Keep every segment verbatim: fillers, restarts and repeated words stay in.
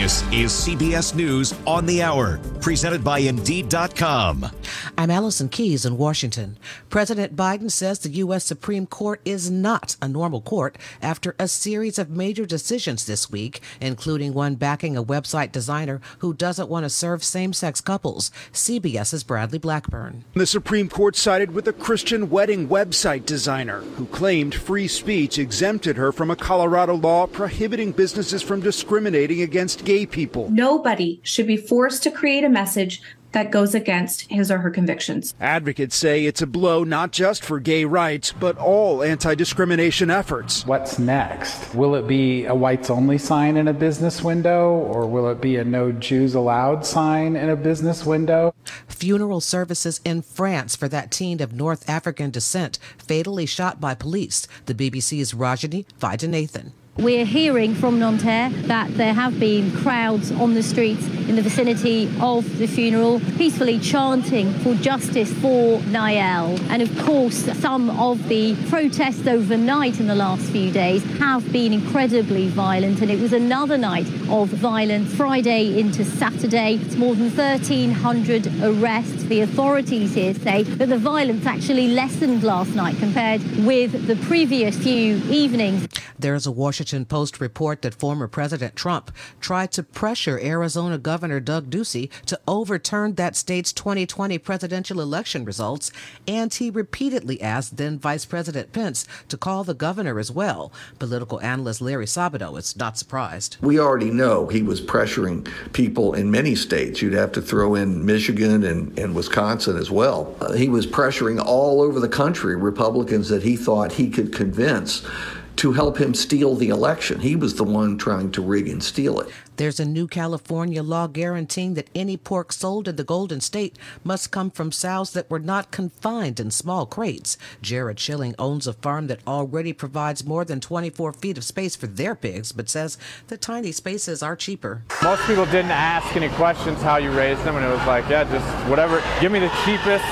This is C B S News on the Hour, presented by Indeed dot com. I'm Allison Keyes in Washington. President Biden says the U S Supreme Court is not a normal court after a series of major decisions this week, including one backing a website designer who doesn't want to serve same-sex couples. CBS's Bradley Blackburn. The Supreme Court sided with a Christian wedding website designer who claimed free speech exempted her from a Colorado law prohibiting businesses from discriminating against gay people. Nobody should be forced to create a message that goes against his or her convictions. Advocates say it's a blow not just for gay rights, but all anti-discrimination efforts. What's next? Will it be a whites-only sign in a business window, or will it be a no Jews allowed sign in a business window? Funeral services in France for that teen of North African descent fatally shot by police. The B B C's Rajani Vaidyanathan. We're hearing from Nanterre that there have been crowds on the streets in the vicinity of the funeral, peacefully chanting for justice for Nael. And of course, some of the protests overnight in the last few days have been incredibly violent, and it was another night of violence Friday into Saturday. It's more than thirteen hundred arrests. The authorities here say that the violence actually lessened last night compared with the previous few evenings. There's a Washington Post report that former President Trump tried to pressure Arizona Governor Doug Ducey to overturn that state's twenty twenty presidential election results, and he repeatedly asked then Vice President Pence to call the governor as well. Political analyst Larry Sabato is not surprised. We already know he was pressuring people in many states. You'd have to throw in Michigan and, and Wisconsin as well. Uh, he was pressuring all over the country Republicans that he thought he could convince to help him steal the election. He was the one trying to rig and steal it. There's a new California law guaranteeing that any pork sold in the Golden State must come from sows that were not confined in small crates. Jared Schilling owns a farm that already provides more than twenty-four feet of space for their pigs, but says the tiny spaces are cheaper. Most people didn't ask any questions how you raise them, and it was like, yeah, just whatever, give me the cheapest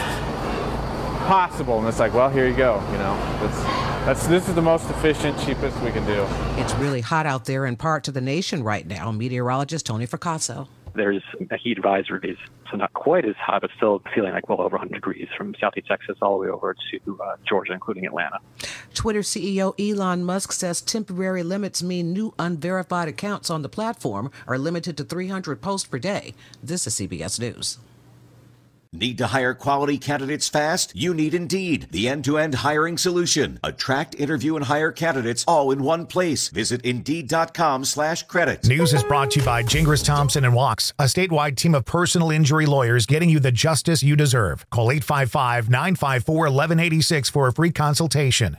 possible. And it's like, well, here you go, you know. That's, That's, this is the most efficient, cheapest we can do. It's really hot out there in part to the nation right now. Meteorologist Tony Fracasso. There's a heat advisory, so not quite as hot, but still feeling like well over one hundred degrees from southeast Texas all the way over to uh, Georgia, including Atlanta. Twitter C E O Elon Musk says temporary limits mean new unverified accounts on the platform are limited to three hundred posts per day. This is C B S News. Need to hire quality candidates fast? You need Indeed, the end-to-end hiring solution. Attract, interview, and hire candidates all in one place. Visit Indeed.com slash credit. News is brought to you by Gingras Thompson and Walks, a statewide team of personal injury lawyers getting you the justice you deserve. Call eight five five, nine five four, one one eight six for a free consultation.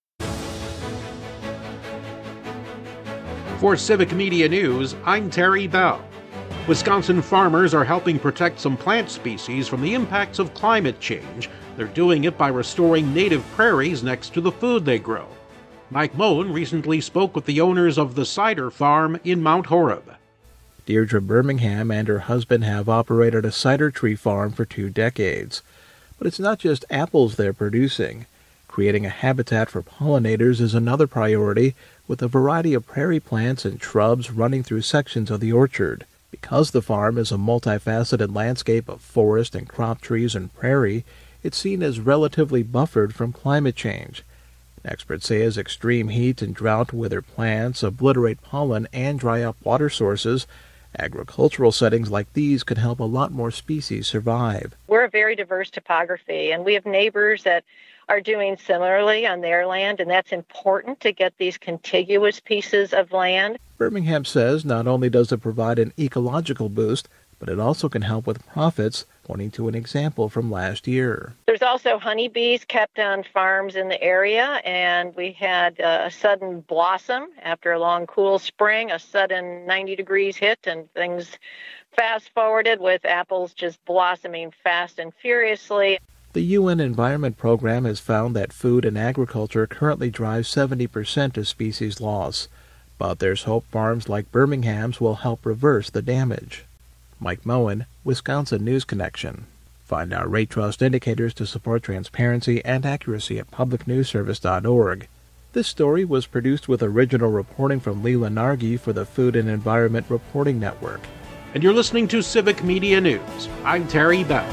For Civic Media News, I'm Terry Bell. Wisconsin farmers are helping protect some plant species from the impacts of climate change. They're doing it by restoring native prairies next to the food they grow. Mike Moen recently spoke with the owners of the cider farm in Mount Horeb. Deirdre Birmingham and her husband have operated a cider tree farm for two decades. But it's not just apples they're producing. Creating a habitat for pollinators is another priority, with a variety of prairie plants and shrubs running through sections of the orchard. Because the farm is a multifaceted landscape of forest and crop trees and prairie, it's seen as relatively buffered from climate change. Experts say as extreme heat and drought wither plants, obliterate pollen, and dry up water sources, agricultural settings like these could help a lot more species survive. We're a very diverse topography, and we have neighbors that are doing similarly on their land, and that's important to get these contiguous pieces of land. Birmingham says not only does it provide an ecological boost, but it also can help with profits, pointing to an example from last year. There's also honeybees kept on farms in the area, and we had a sudden blossom after a long cool spring, a sudden ninety degrees hit, and things fast forwarded with apples just blossoming fast and furiously. The U N Environment Program has found that food and agriculture currently drive seventy percent of species loss. But there's hope farms like Birmingham's will help reverse the damage. Mike Moen, Wisconsin News Connection. Find our rate trust indicators to support transparency and accuracy at public news service dot org. This story was produced with original reporting from Leela Nargi for the Food and Environment Reporting Network. And you're listening to Civic Media News. I'm Terry Bell.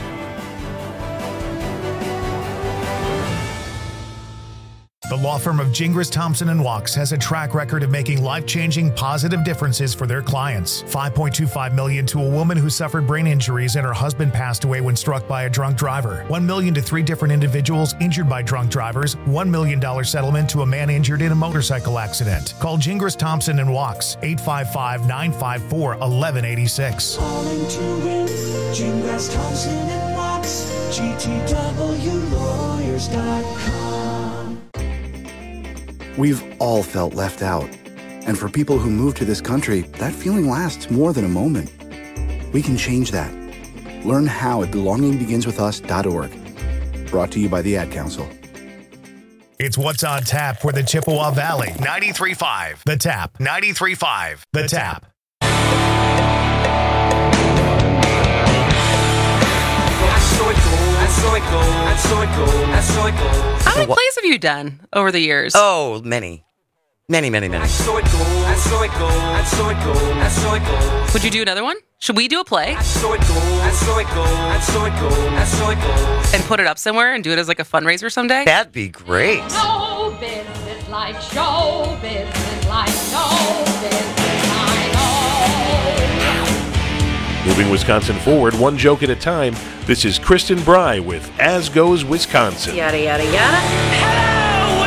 The law firm of Gingras, Thompson and Wachs has a track record of making life-changing positive differences for their clients. five point two five million dollars to a woman who suffered brain injuries and her husband passed away when struck by a drunk driver. one million dollars to three different individuals injured by drunk drivers. one million dollars settlement to a man injured in a motorcycle accident. Call Gingras, Thompson and Wachs, eight five five, nine five four, one one eight six. Calling to win, Gingras, Thompson and Wachs, G T W lawyers dot com. We've all felt left out. And for people who move to this country, that feeling lasts more than a moment. We can change that. Learn how at belonging begins with us dot org. Brought to you by the Ad Council. It's What's on Tap for the Chippewa Valley. ninety-three point five. The Tap. ninety-three point five. The Tap. How many plays have you done over the years? Oh, many. Many, many, many. Would you do another one? Should we do a play? And put it up somewhere and do it as like a fundraiser someday? That'd be great. Show business like show business like show business, I know. Moving Wisconsin forward, one joke at a time, this is Kristen Bry with As Goes Wisconsin. Yada, yada, yada. Hello,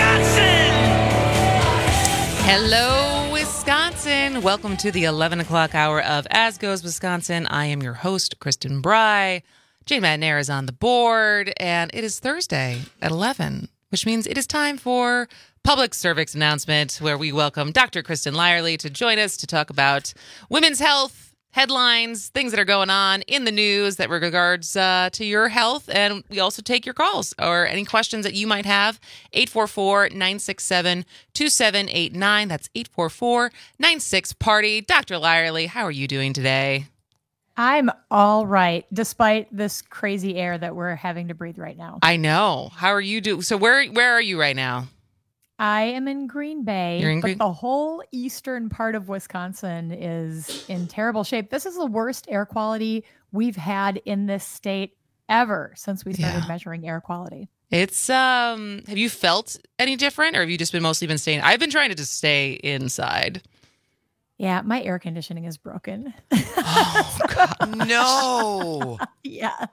Wisconsin! Hello, Wisconsin! Welcome to the eleven o'clock hour of As Goes Wisconsin. I am your host, Kristen Bry. Jane Madnair is on the board, and it is Thursday at eleven, which means it is time for Public Service Announcement, where we welcome Doctor Kristen Lyerly to join us to talk about women's health, headlines, things that are going on in the news that regards uh, to your health. And we also take your calls or any questions that you might have. eight four four, nine six seven, two seven eight nine. That's eight four four, nine six, party. Doctor Lyerly, how are you doing today? I'm all right, despite this crazy air that we're having to breathe right now. I know. How are you doing? So where where are you right now? I am in Green Bay, You're in but Green- the whole eastern part of Wisconsin is in terrible shape. This is the worst air quality we've had in this state ever since we started Yeah. measuring air quality. It's, um, have you felt any different or have you just been mostly been staying? I've been trying to just stay inside. Yeah, my air conditioning is broken. Oh, God. No. Yeah.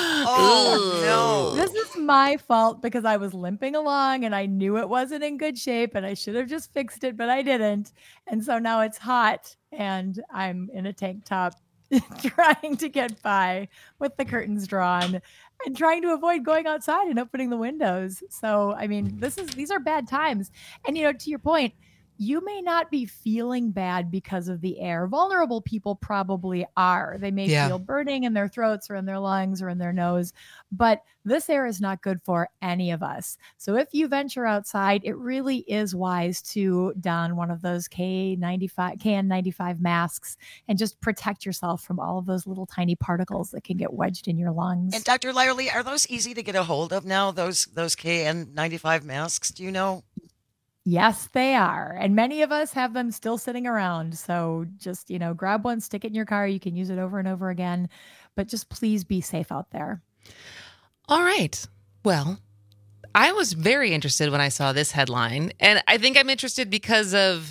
Oh, no. This is my fault because I was limping along and I knew it wasn't in good shape and I should have just fixed it, but I didn't. And so now it's hot and I'm in a tank top trying to get by with the curtains drawn and trying to avoid going outside and opening the windows. So, I mean, this is these are bad times. And, you know, to your point, you may not be feeling bad because of the air. Vulnerable people probably are. They may Yeah. feel burning in their throats or in their lungs or in their nose, but this air is not good for any of us. So if you venture outside, it really is wise to don one of those K ninety-five, K N ninety-five masks and just protect yourself from all of those little tiny particles that can get wedged in your lungs. And Doctor Lyerly, are those easy to get a hold of now, those those K N ninety-five masks? Do you know? Yes, they are. And many of us have them still sitting around. So just, you know, grab one, stick it in your car. You can use it over and over again. But just please be safe out there. All right. Well, I was very interested when I saw this headline. And I think I'm interested because of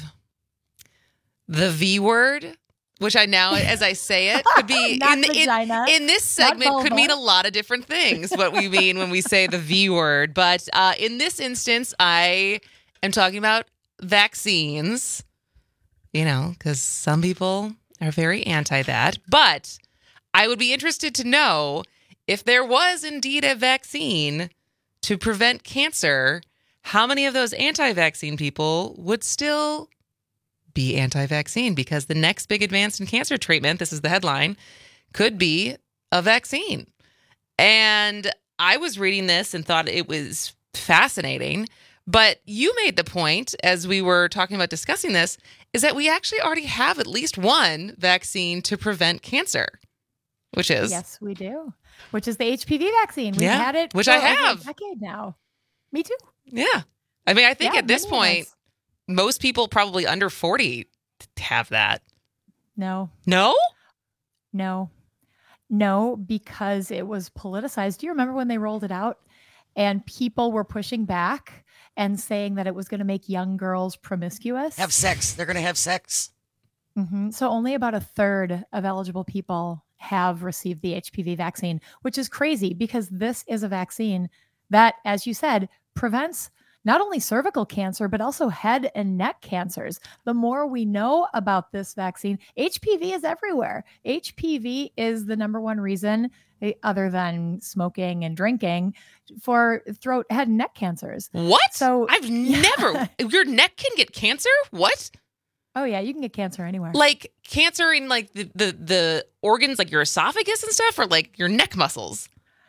the V word, which I now, as I say it, could be Not in, the- vagina, in, in this not segment could vulva. mean a lot of different things, what we mean when we say the V word. But uh, in this instance, I am talking about vaccines, you know, because some people are very anti that. But I would be interested to know if there was indeed a vaccine to prevent cancer, how many of those anti-vaccine people would still be anti-vaccine? Because the next big advance in cancer treatment, this is the headline, could be a vaccine. And I was reading this and thought it was fascinating. But you made the point, as we were talking about discussing this, is that we actually already have at least one vaccine to prevent cancer, which is... Yes, we do. Which is the H P V vaccine. We've Yeah, had it which for I over have. a decade now. Me too. Yeah. I mean, I think Yeah, at this many of point, us. most people probably under forty have that. No, No? no, no, because it was politicized. Do you remember when they rolled it out and people were pushing back and saying that it was going to make young girls promiscuous? Have sex. They're going to have sex. hmm So only about a third of eligible people have received the H P V vaccine, which is crazy because this is a vaccine that, as you said, prevents not only cervical cancer, but also head and neck cancers. The more we know about this vaccine, H P V is everywhere. H P V is the number one reason, eh, other than smoking and drinking, for throat, head, and neck cancers. What? So I've never. Your neck can get cancer? What? Oh yeah, you can get cancer anywhere. Like cancer in like the, the, the organs, like your esophagus and stuff, or like your neck muscles?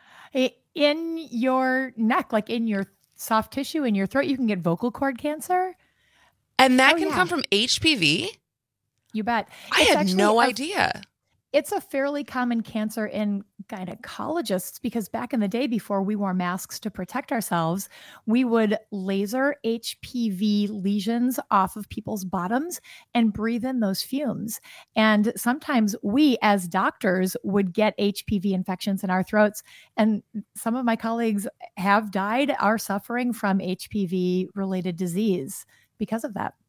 In your neck, like in your soft tissue in your throat, you can get vocal cord cancer. And that Oh, can yeah. come from H P V? You bet. I It's had actually no a- idea. It's a fairly common cancer in gynecologists because back in the day, before we wore masks to protect ourselves, we would laser H P V lesions off of people's bottoms and breathe in those fumes. And sometimes we, as doctors, would get H P V infections in our throats. And some of my colleagues have died, are suffering from H P V related disease because of that.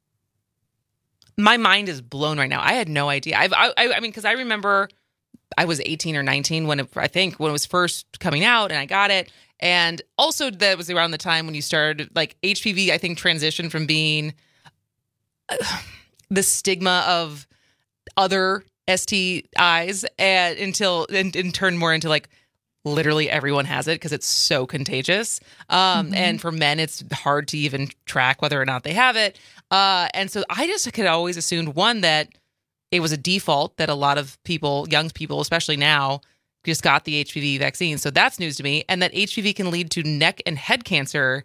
My mind is blown right now. I had no idea. I've, I, I I mean, because I remember I was eighteen or nineteen when it, I think when it was first coming out, and I got it. And also that was around the time when you started, like H P V, I think transitioned from being uh, the stigma of other S T Is and until and, and turned more into like literally everyone has it because it's so contagious. Um, Mhm. And for men, it's hard to even track whether or not they have it. Uh, and so I just could always assumed, one, that it was a default that a lot of people, young people, especially now, just got the H P V vaccine. So that's news to me. And that H P V can lead to neck and head cancer.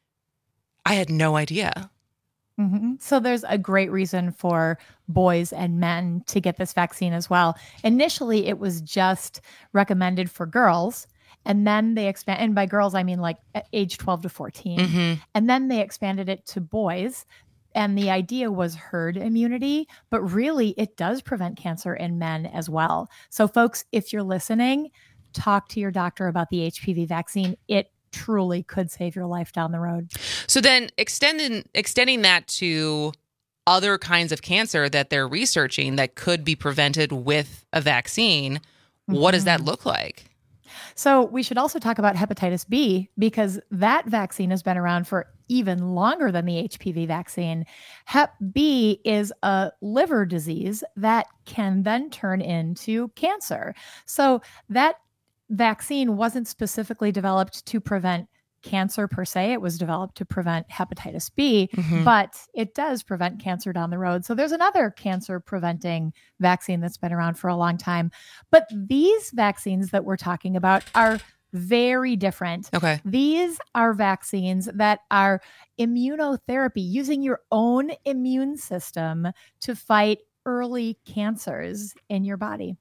I had no idea. Mhm. So there's a great reason for boys and men to get this vaccine as well. Initially, it was just recommended for girls, and then they expand. And by girls, I mean like at age twelve to fourteen. Mhm. And then they expanded it to boys. And the idea was herd immunity, but really it does prevent cancer in men as well. So folks, if you're listening, talk to your doctor about the H P V vaccine. It truly could save your life down the road. So then extending extending that to other kinds of cancer that they're researching that could be prevented with a vaccine, what does that look like? So we should also talk about hepatitis B because that vaccine has been around for even longer than the H P V vaccine. Hep B is a liver disease that can then turn into cancer. So that vaccine wasn't specifically developed to prevent cancer per se. It was developed to prevent hepatitis B, Mhm. but it does prevent cancer down the road. So there's another cancer preventing vaccine that's been around for a long time. But these vaccines that we're talking about are very different. Okay. These are vaccines that are immunotherapy, using your own immune system to fight early cancers in your body.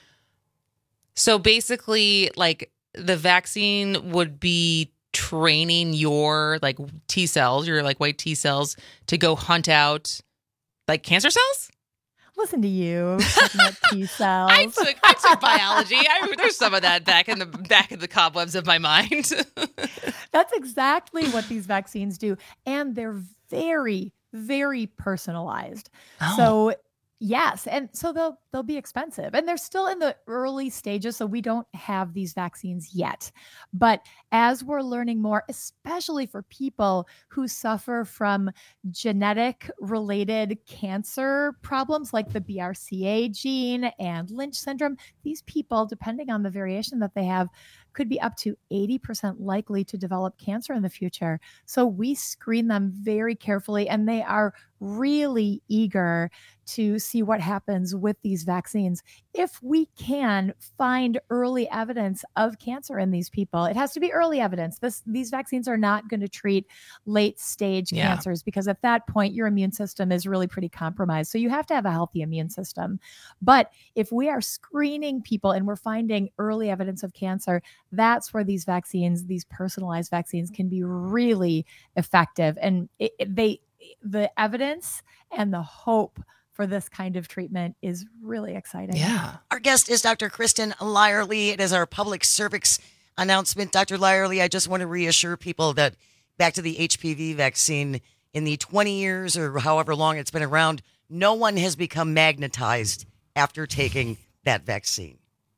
So basically, like the vaccine would be training your like T cells, your like white T cells, to go hunt out like cancer cells. Listen to you, talking about T cells. I took I took biology. I, there's some of that back in the back of the cobwebs of my mind. That's exactly what these vaccines do. And they're very, very personalized. Oh. So yes. And so they'll they'll be expensive. And they're still in the early stages. So we don't have these vaccines yet. But as we're learning more, especially for people who suffer from genetic related cancer problems like the B R C A gene and Lynch syndrome, these people, depending on the variation that they have, could be up to eighty percent likely to develop cancer in the future. So we screen them very carefully, and they are really eager to see what happens with these vaccines. If we can find early evidence of cancer in these people, it has to be early evidence. This, these vaccines are not going to treat late stage Yeah. cancers, because at that point, your immune system is really pretty compromised. So you have to have a healthy immune system. But if we are screening people and we're finding early evidence of cancer, that's where these vaccines, these personalized vaccines, can be really effective. And it, it- they, the evidence and the hope for this kind of treatment is really exciting. Yeah. Our guest is Doctor Kristen Lyerly. It is our public service announcement. Doctor Lyerly, I just want to reassure people that back to the H P V vaccine, in the twenty years or however long it's been around, no one has become magnetized after taking that vaccine.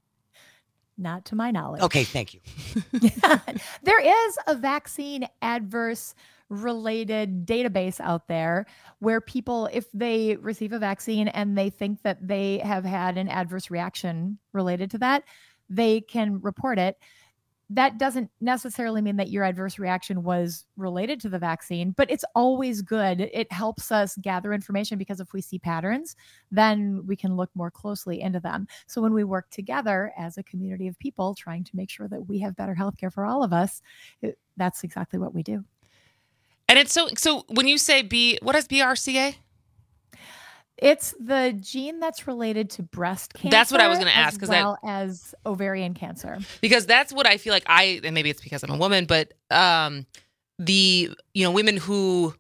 Not to my knowledge. Okay, thank you. There is a vaccine adverse related database out there where people, if they receive a vaccine and they think that they have had an adverse reaction related to that, they can report it. That doesn't necessarily mean that your adverse reaction was related to the vaccine, but it's always good. It helps us gather information, because if we see patterns, then we can look more closely into them. So when we work together as a community of people trying to make sure that we have better healthcare for all of us, it, that's exactly what we do. And it's so, so when you say B, what is B R C A? It's the gene that's related to breast cancer. That's what I was gonna ask, as 'cause that- well as ovarian cancer. Because that's what I feel like I, and maybe it's because I'm a woman, but um, the, you know, women who,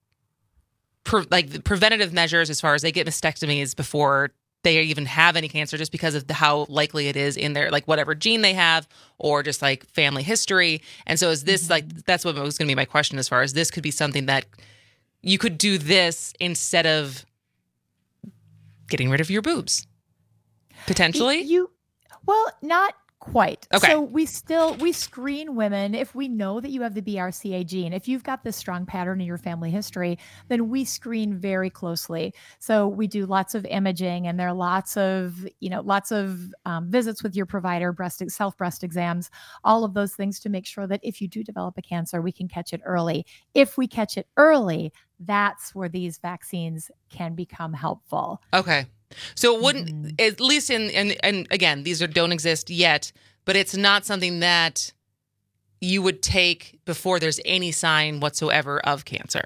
pre, like the preventative measures as far as they get mastectomies before they even have any cancer, just because of the, how likely it is in their, like whatever gene they have, or just like family history. And so is this mm-hmm. like, that's what was going to be my question, as far as this could be something that you could do this instead of getting rid of your boobs, potentially? You, well, not quite. Okay. So we still, we screen women. If we know that you have the B R C A gene, if you've got this strong pattern in your family history, then we screen very closely. So we do lots of imaging, and there are lots of, you know, lots of um, visits with your provider, breast, self breast exams, all of those things to make sure that if you do develop a cancer, we can catch it early. If we catch it early, that's where these vaccines can become helpful. Okay. So it wouldn't, mm-hmm. at least in, and, and again, these are, don't exist yet, but it's not something that you would take before there's any sign whatsoever of cancer.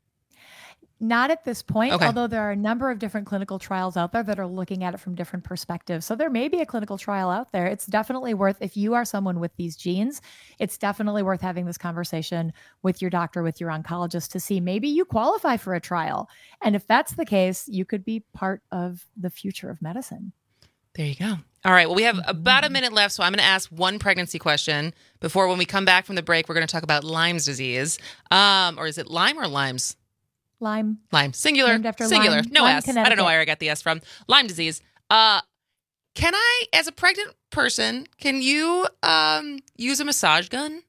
Not at this point, Okay. although there are a number of different clinical trials out there that are looking at it from different perspectives. So there may be a clinical trial out there. It's definitely worth, if you are someone with these genes, it's definitely worth having this conversation with your doctor, with your oncologist, to see maybe you qualify for a trial. And if that's the case, you could be part of the future of medicine. There you go. All right. Well, we have about a minute left, so I'm going to ask one pregnancy question before, when we come back from the break, we're going to talk about Lyme's disease. Um, or is it Lyme or Lyme's? Lyme. Lyme. Singular. Named after Singular. Lyme. No Lyme, S. I don't know Connecticut. where I got the S from. Lyme disease. Uh, can I, as a pregnant person, can you um, use a massage gun?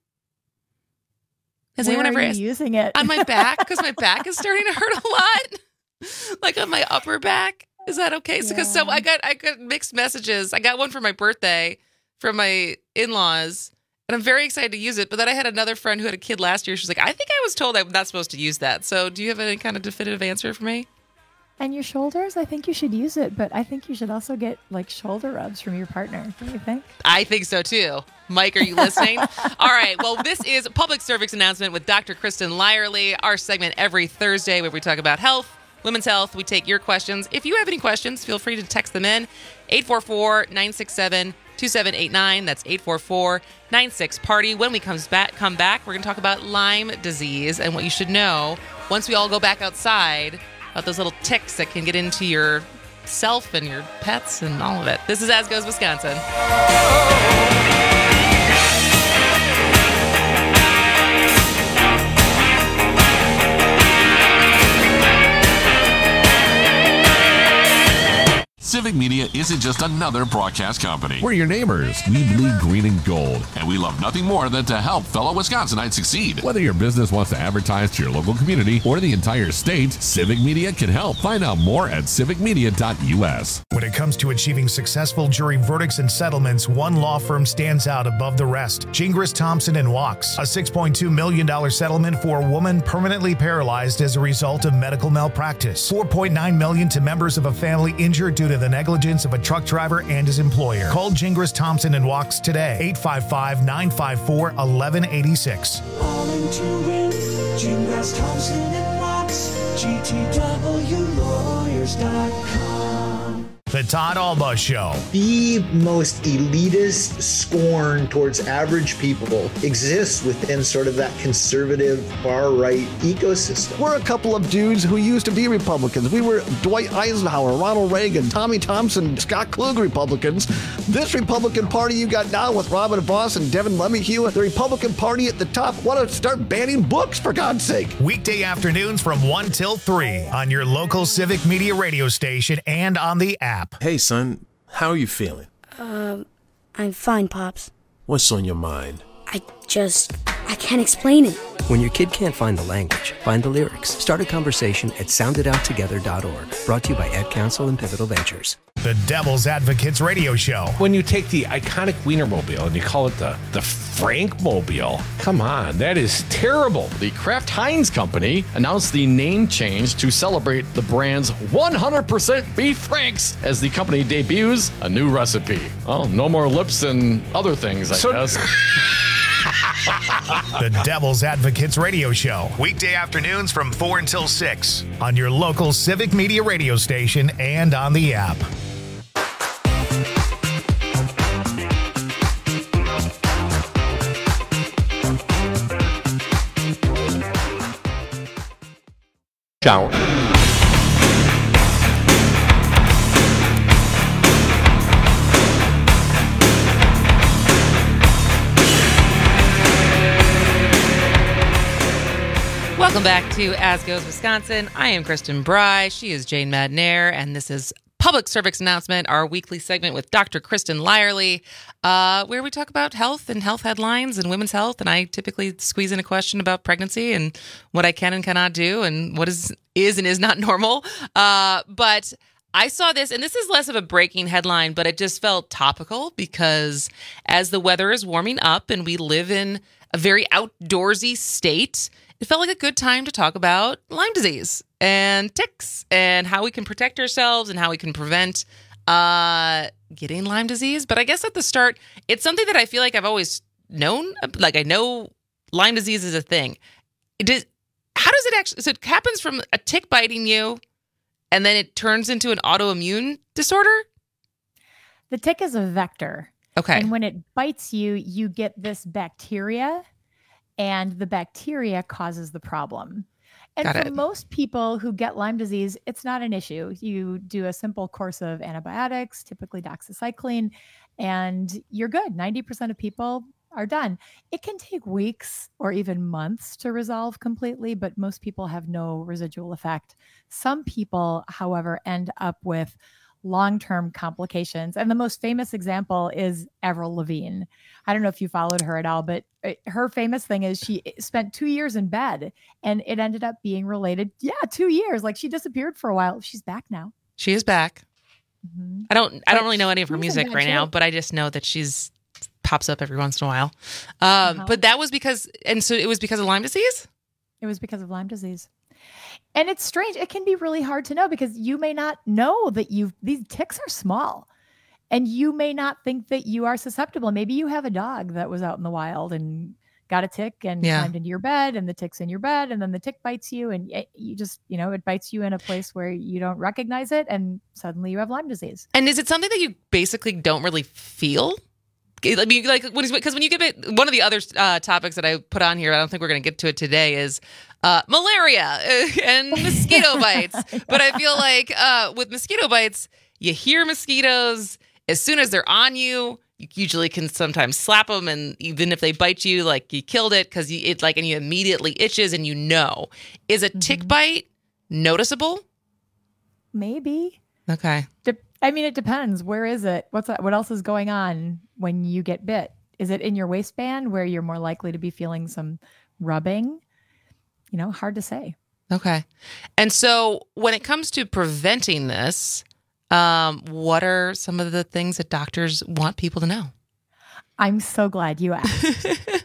Has Where anyone are ever you asked? using it? On my back, because my back is starting to hurt a lot. Like on my upper back. Is that okay? Because so, Yeah. so I got I got mixed messages. I got one for my birthday from my in-laws, and I'm very excited to use it. But then I had another friend who had a kid last year. She's like, I think I was told I'm not supposed to use that. So do you have any kind of definitive answer for me? And your shoulders, I think you should use it, but I think you should also get like shoulder rubs from your partner. Don't you think? I think so too. Mike, are you listening? All right. Well, this is a public service announcement with Doctor Kristen Lyerly, our segment every Thursday where we talk about health, women's health. We take your questions. If you have any questions, feel free to text them in. eight four four, nine six seven, two seven eight nine. That's eight four four, nine six, party. When we comes back, come back, we're going to talk about Lyme disease and what you should know once we all go back outside about those little ticks that can get into your self and your pets and all of it. This is As Goes Wisconsin. Civic Media isn't just another broadcast company. We're your neighbors. We bleed green and gold. And we love nothing more than to help fellow Wisconsinites succeed. Whether your business wants to advertise to your local community or the entire state, Civic Media can help. Find out more at civic media dot u s. When it comes to achieving successful jury verdicts and settlements, one law firm stands out above the rest. Gingras, Thompson and Wachs. A six point two million dollars settlement for a woman permanently paralyzed as a result of medical malpractice. four point nine million dollars to members of a family injured due to the negligence of a truck driver and his employer. Call Gingras, Thompson and Wachs today. eight five five, nine five four, one one eight six. All in to win. Gingras, Thompson and Wachs. G T W lawyers dot com. The Todd Alba Show. The most elitist scorn towards average people exists within sort of that conservative far-right ecosystem. We're a couple of dudes who used to be Republicans. We were Dwight Eisenhower, Ronald Reagan, Tommy Thompson, Scott Klug Republicans. This Republican Party you got now with Robin Vos and Devin LeMahieu, the Republican Party at the top, want to start banning books, for God's sake. Weekday afternoons from one till three on your local Civic Media radio station and on the app. Hey, son, how are you feeling? Um, I'm fine, Pops. What's on your mind? I just, I can't explain it. When your kid can't find the language, find the lyrics. Start a conversation at sound it out together dot org. Brought to you by Ed Council and Pivotal Ventures. The Devil's Advocates radio show. When you take the iconic Wienermobile and you call it the, the Frankmobile, come on, that is terrible. The Kraft Heinz Company announced the name change to celebrate the brand's one hundred percent beef Franks as the company debuts a new recipe. Oh, no more lips and other things, I So- guess. The Devil's Advocates radio show. Weekday afternoons from four until six on your local Civic Media radio station and on the app. Shower. Welcome back to As Goes Wisconsin. I am Kristen Bry. She is Jane Madnair, and this is Public Service Announcement, our weekly segment with Doctor Kristen Lyerly, uh, where we talk about health and health headlines and women's health. And I typically squeeze in a question about pregnancy and what I can and cannot do and what is is and is not normal. Uh, but I saw this, and this is less of a breaking headline, but it just felt topical because as the weather is warming up and we live in a very outdoorsy state, it felt like a good time to talk about Lyme disease and ticks and how we can protect ourselves and how we can prevent uh, getting Lyme disease. But I guess at the start, it's something that I feel like I've always known. Like I know Lyme disease is a thing. It does, how does it actually, so it happens from a tick biting you and then it turns into an autoimmune disorder? The tick is a vector. Okay. And when it bites you, you get this bacteria, and the bacteria causes the problem. And Got for it. most people who get Lyme disease, it's not an issue. You do a simple course of antibiotics, typically doxycycline, and you're good. ninety percent of people are done. It can take weeks or even months to resolve completely, but most people have no residual effect. Some people, however, end up with long-term complications. And the most famous example is Avril Lavigne. I don't know if you followed her at all, but her famous thing is she spent two years in bed and it ended up being related. Yeah, two years. Like she disappeared for a while. She's back now. She is back. Mm-hmm. I don't I But don't really know any of her she's in music bad right now, shape. but I just know that she's pops up every once in a while. Um, Uh-huh. But that was because, and so it was because of Lyme disease? It was because of Lyme disease. And it's strange. It can be really hard to know because you may not know that you've, these ticks are small and you may not think that you are susceptible. Maybe you have a dog that was out in the wild and got a tick and Yeah. climbed into your bed and the tick's in your bed and then the tick bites you and it- you just, you know, it bites you in a place where you don't recognize it and suddenly you have Lyme disease. And is it something that you basically don't really feel? I mean, like, because when you get it, one of the other uh, topics that I put on here, I don't think we're going to get to it today, is uh, malaria and mosquito bites. But I feel like uh, with mosquito bites, you hear mosquitoes. As soon as they're on you, you usually can sometimes slap them. And even if they bite you, like you killed it because it like, and you immediately itches and you know. Is a tick bite noticeable? Maybe. Okay. De- I mean, it depends. Where is it? What's that? What else is going on when you get bit? Is it in your waistband where you're more likely to be feeling some rubbing? You know, hard to say. Okay. And so when it comes to preventing this, um, what are some of the things that doctors want people to know? I'm so glad you asked.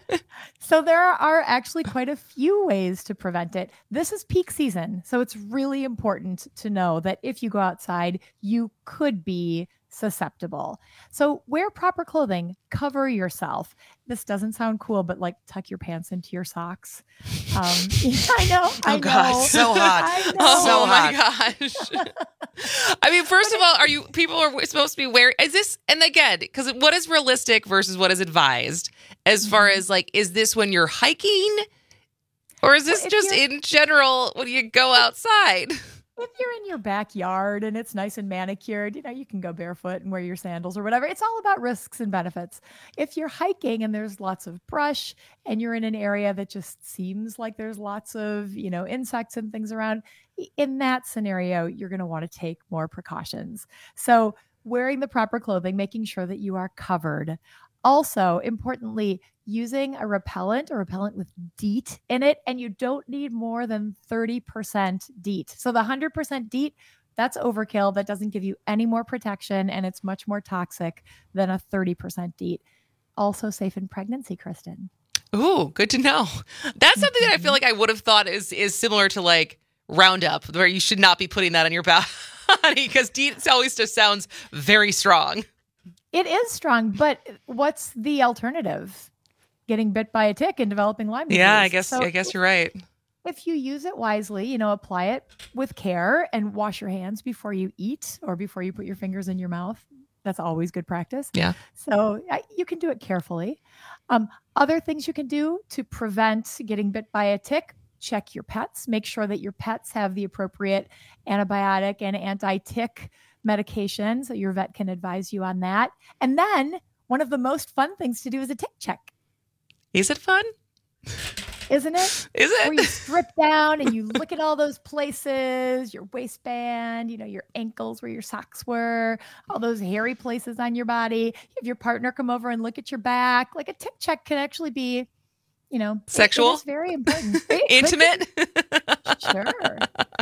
So there are actually quite a few ways to prevent it. This is peak season, so it's really important to know that if you go outside, you could be susceptible. So wear proper clothing, cover yourself. This doesn't sound cool, but like tuck your pants into your socks. Um, I know. Oh I God, know. so hot. I know. Oh So my hot. gosh. I mean, first of all, are you people are supposed to be wearing, is this, and again, because what is realistic versus what is advised as far as like, is this when you're hiking or is this Well, if just you're- in general when you go outside? If you're in your backyard and it's nice and manicured, you know, you can go barefoot and wear your sandals or whatever. It's all about risks and benefits. If you're hiking and there's lots of brush and you're in an area that just seems like there's lots of, you know, insects and things around, in that scenario, you're going to want to take more precautions. So wearing the proper clothing, making sure that you are covered. Also, importantly, using a repellent, a repellent with DEET in it, and you don't need more than thirty percent DEET. So the one hundred percent DEET, that's overkill. That doesn't give you any more protection, and it's much more toxic than a thirty percent DEET. Also safe in pregnancy, Kristen. Ooh, good to know. That's something that I feel like I would have thought is is similar to like Roundup, where you should not be putting that on your body because DEET always just sounds very strong. It is strong, but what's the alternative? Getting bit by a tick and developing Lyme disease. Yeah, I guess So I guess you're right. if you use it wisely, you know, apply it with care and wash your hands before you eat or before you put your fingers in your mouth. That's always good practice. Yeah. So uh, you can do it carefully. Um, other things you can do to prevent getting bit by a tick, check your pets. Make sure that your pets have the appropriate antibiotic and anti-tick medication. So your vet can advise you on that. And then one of the most fun things to do is a tick check. Is it fun? Isn't it? Is it? Where you strip down and you look at all those places, your waistband, you know, your ankles where your socks were, all those hairy places on your body. You have your partner come over and look at your back. Like a tick check can actually be, you know, Sexual? It, it is very important. It Intimate? could be. Sure.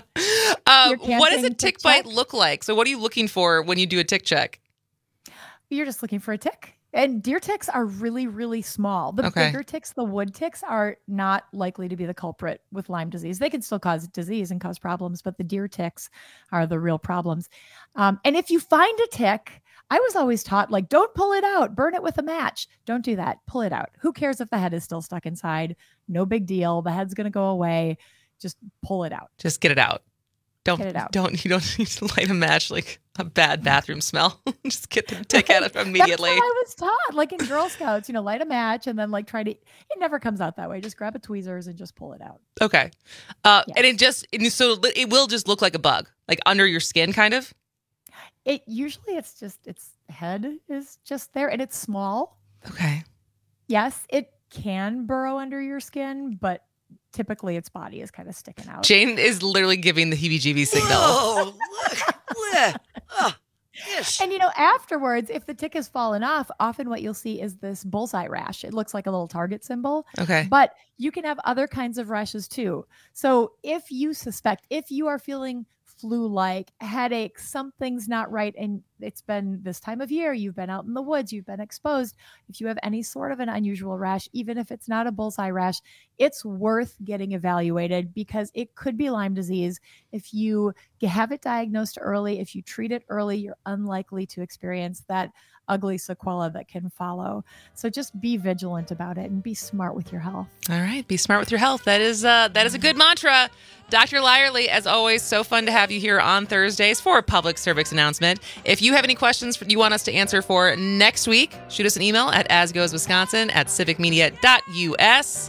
Uh, You're what does a camping tick tick bite check? look like? So what are you looking for when you do a tick check? You're just looking for a tick. And deer ticks are really, really small. The Okay. bigger ticks, the wood ticks, are not likely to be the culprit with Lyme disease. They can still cause disease and cause problems, but the deer ticks are the real problems. Um, and if you find a tick, I was always taught, like, don't pull it out, burn it with a match. Don't do that. Pull it out. Who cares if the head is still stuck inside? No big deal. The head's going to go away. Just pull it out. Just get it out. Don't Get it out. don't you don't need to light a match like a bad bathroom smell. Just get the tick out of it immediately. That's what I was taught, like in Girl Scouts, you know, light a match and then like try to, it never comes out that way. Just grab a tweezers and just pull it out. Okay. Uh, Yes. And it just, and so it will just look like a bug, like under your skin kind of? It usually it's just, its head is just there and it's small. Okay. Yes, it can burrow under your skin, but typically its body is kind of sticking out. Jane is literally giving the heebie-jeebie signal. Oh, look. Bleh. Oh, yes. And you know, afterwards, if the tick has fallen off, often what you'll see is this bullseye rash. It looks like a little target symbol. Okay. But you can have other kinds of rashes too. So if you suspect, if you are feeling flu-like, headache, something's not right, and it's been this time of year, you've been out in the woods, you've been exposed, if you have any sort of an unusual rash, even if it's not a bullseye rash, it's worth getting evaluated because it could be Lyme disease. If you have it diagnosed early, if you treat it early, you're unlikely to experience that ugly sequela that can follow. So just be vigilant about it and be smart with your health. All right. Be smart with your health. That is uh, that is a good mantra. Doctor Lyerly, as always, so fun to have you here on Thursdays for a public service announcement. If you have any questions you want us to answer for next week, shoot us an email at asgoeswisconsin at civic media dot u s.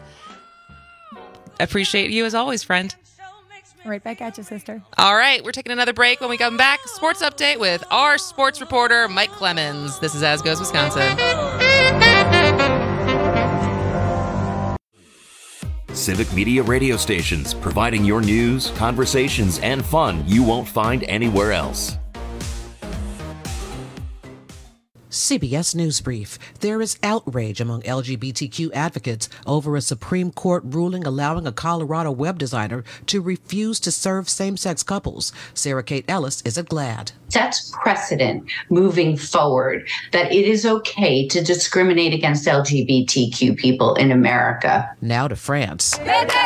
Appreciate you as always, friend. Right back at you, sister. All right, we're taking another break. When we come back, sports update with our sports reporter, Mike Clemens. This is As Goes Wisconsin. Civic Media radio stations, providing your news, conversations, and fun you won't find anywhere else. C B S News Brief. There is outrage among L G B T Q advocates over a Supreme Court ruling allowing a Colorado web designer to refuse to serve same-sex couples. Sarah Kate Ellis is at GLAAD. Sets precedent moving forward that it is okay to discriminate against L G B T Q people in America. Now to France,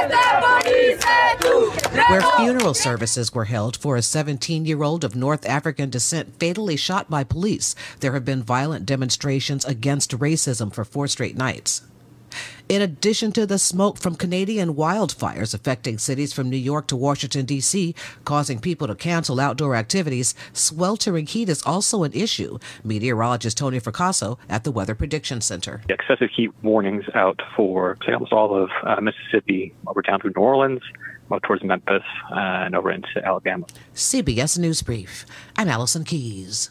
where funeral services were held for a seventeen-year-old of North African descent fatally shot by police. There have been violent demonstrations against racism for four straight nights. In addition to the smoke from Canadian wildfires affecting cities from New York to Washington, D C, causing people to cancel outdoor activities, sweltering heat is also an issue. Meteorologist Tony Fracasso at the Weather Prediction Center. Excessive heat warnings out for, say, almost all of uh, Mississippi, over down through New Orleans, out towards Memphis, uh, and over into Alabama. C B S News Brief. I'm Allison Keys.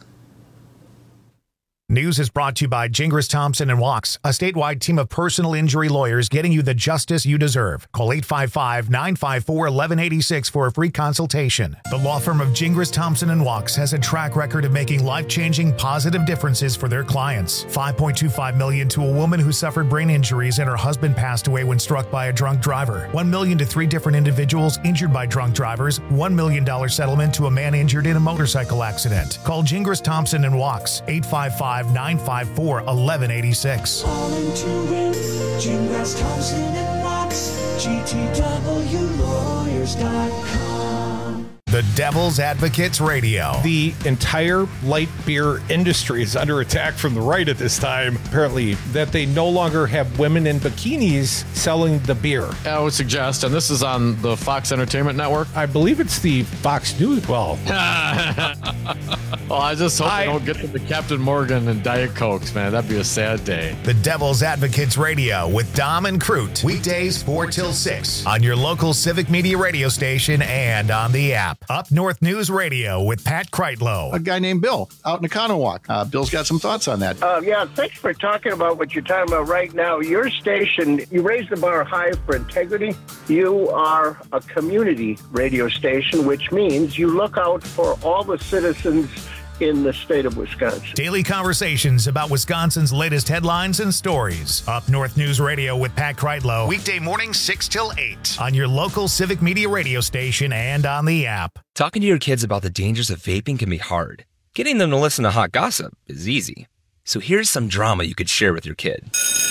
News is brought to you by Gingras Thompson and Walks, a statewide team of personal injury lawyers getting you the justice you deserve. Call eight five five, nine five four, one one eight six for a free consultation. The law firm of Gingras Thompson and Walks has a track record of making life-changing positive differences for their clients. five point two five million dollars to a woman who suffered brain injuries and her husband passed away when struck by a drunk driver. one million dollars to three different individuals injured by drunk drivers. one million dollars settlement to a man injured in a motorcycle accident. Call Gingras Thompson and Walks, eight five five, nine five four, one one eight six. All into it, Gingras Thompson and Walks, G T W lawyers dot com. The Devil's Advocates Radio. The entire light beer industry is under attack from the right at this time. Apparently, that they no longer have women in bikinis selling the beer. I would suggest, and this is on the Fox Entertainment Network. I believe it's the Fox News. Well, well, I just hope I don't get to the Captain Morgan and Diet Cokes, man. That'd be a sad day. The Devil's Advocates Radio with Dom and Crute. Weekdays four till six on your local Civic Media radio station and on the app. Up North News Radio with Pat Kreitlow. A guy named Bill out in Economowoc. Uh, Bill's got some thoughts on that. Uh, yeah, thanks for talking about what you're talking about right now. Your station, you raise the bar high for integrity. You are a community radio station, which means you look out for all the citizens in the state of Wisconsin. Daily conversations about Wisconsin's latest headlines and stories. Up North News Radio with Pat Kreitlow. Weekday mornings six till eight on your local Civic Media radio station and on the app. Talking to your kids about the dangers of vaping can be hard. Getting them to listen to hot gossip is easy. So here's some drama you could share with your kid.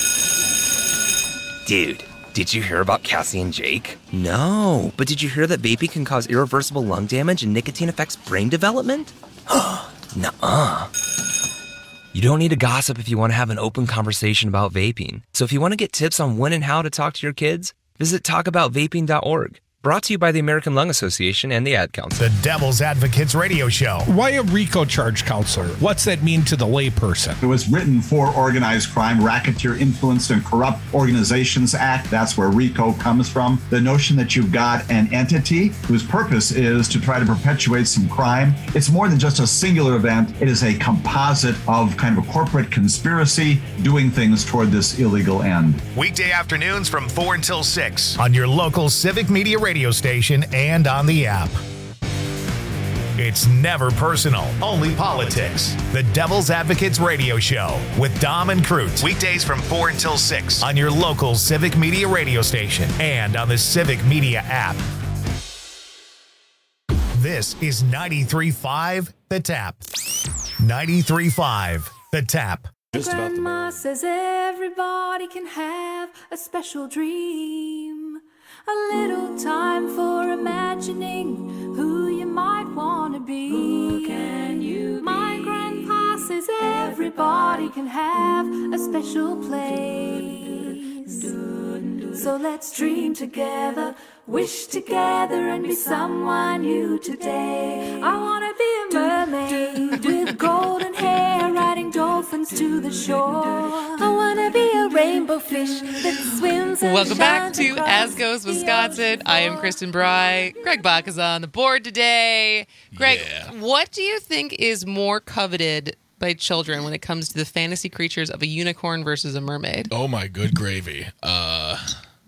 Dude, did you hear about Cassie and Jake? No, but did you hear that vaping can cause irreversible lung damage and nicotine affects brain development? Nuh-uh. You don't need to gossip if you want to have an open conversation about vaping. So if you want to get tips on when and how to talk to your kids, visit talk about vaping dot org. Brought to you by the American Lung Association and the Ad Council. The Devil's Advocates Radio Show. Why a RICO charge counselor? What's that mean to the layperson? It was written for Organized Crime, Racketeer Influenced and Corrupt Organizations Act. That's where RICO comes from. The notion that you've got an entity whose purpose is to try to perpetuate some crime. It's more than just a singular event. It is a composite of kind of a corporate conspiracy doing things toward this illegal end. Weekday afternoons from four until six on your local Civic Media radio station and on the app. It's never personal, only politics. The Devil's Advocates Radio Show with Dom and Crute. Weekdays from four until six on your local Civic Media radio station and on the Civic Media app. This is ninety-three point five The Tap. ninety-three point five The Tap. Just about the Grandma says everybody can have a special dream. A little time for imagining who you might want to be. Who can you be? My grandpa says everybody can have a special place. So let's dream together, wish together, and be someone new today. I want to be a mermaid with golden hair, riding dolphins to the shore. I want to be a rainbow fish that swims and Welcome back shines to across As Goes Wisconsin. I am Kristen Bry. Greg Bach is on the board today. Greg, Yeah. what do you think is more coveted by children when it comes to the fantasy creatures of a unicorn versus a mermaid? Oh my good gravy. Uh,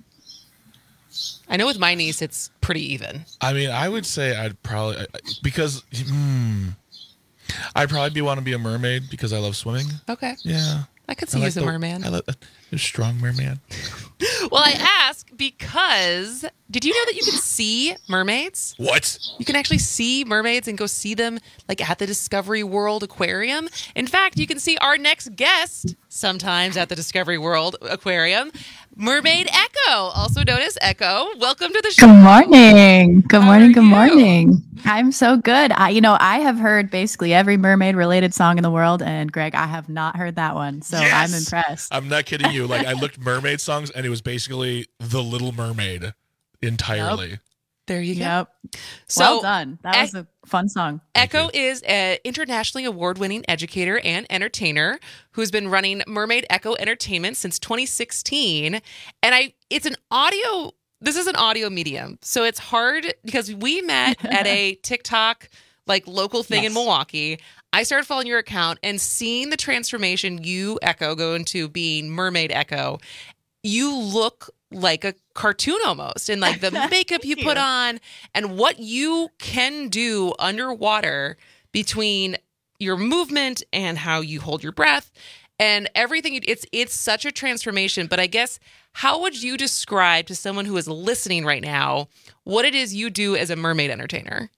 I know with my niece it's pretty even. I mean, I would say I'd probably because hmm, I'd probably be want to be a mermaid because I love swimming. Okay. Yeah. I could see I you like as a the- merman. I love a strong merman. Well, I ask because did you know that you can see mermaids? What? You can actually see mermaids and go see them like at the Discovery World Aquarium. In fact, you can see our next guest sometimes at the Discovery World Aquarium, Mermaid Echo, also known as Echo. Welcome to the show. Good morning. Good morning. Good morning. I'm so good. I, you know, I have heard basically every mermaid related song in the world, and Greg, I have not heard that one, so Yes! I'm impressed. I'm not kidding you. Like I looked mermaid songs, and it was basically The Little Mermaid entirely. Yep. There you go. Yep. So, well done. That Ec- was a fun song. Echo is an internationally award-winning educator and entertainer who's been running Mermaid Echo Entertainment since twenty sixteen. And I, it's an audio. This is an audio medium, so it's hard because we met at a TikTok like local thing Yes. in Milwaukee. I started following your account and seeing the transformation you, Echo, go into being Mermaid Echo. You look like a cartoon almost, and like the makeup you put on and what you can do underwater between your movement and how you hold your breath and everything. It's it's such a transformation. But I guess, how would you describe to someone who is listening right now what it is you do as a mermaid entertainer?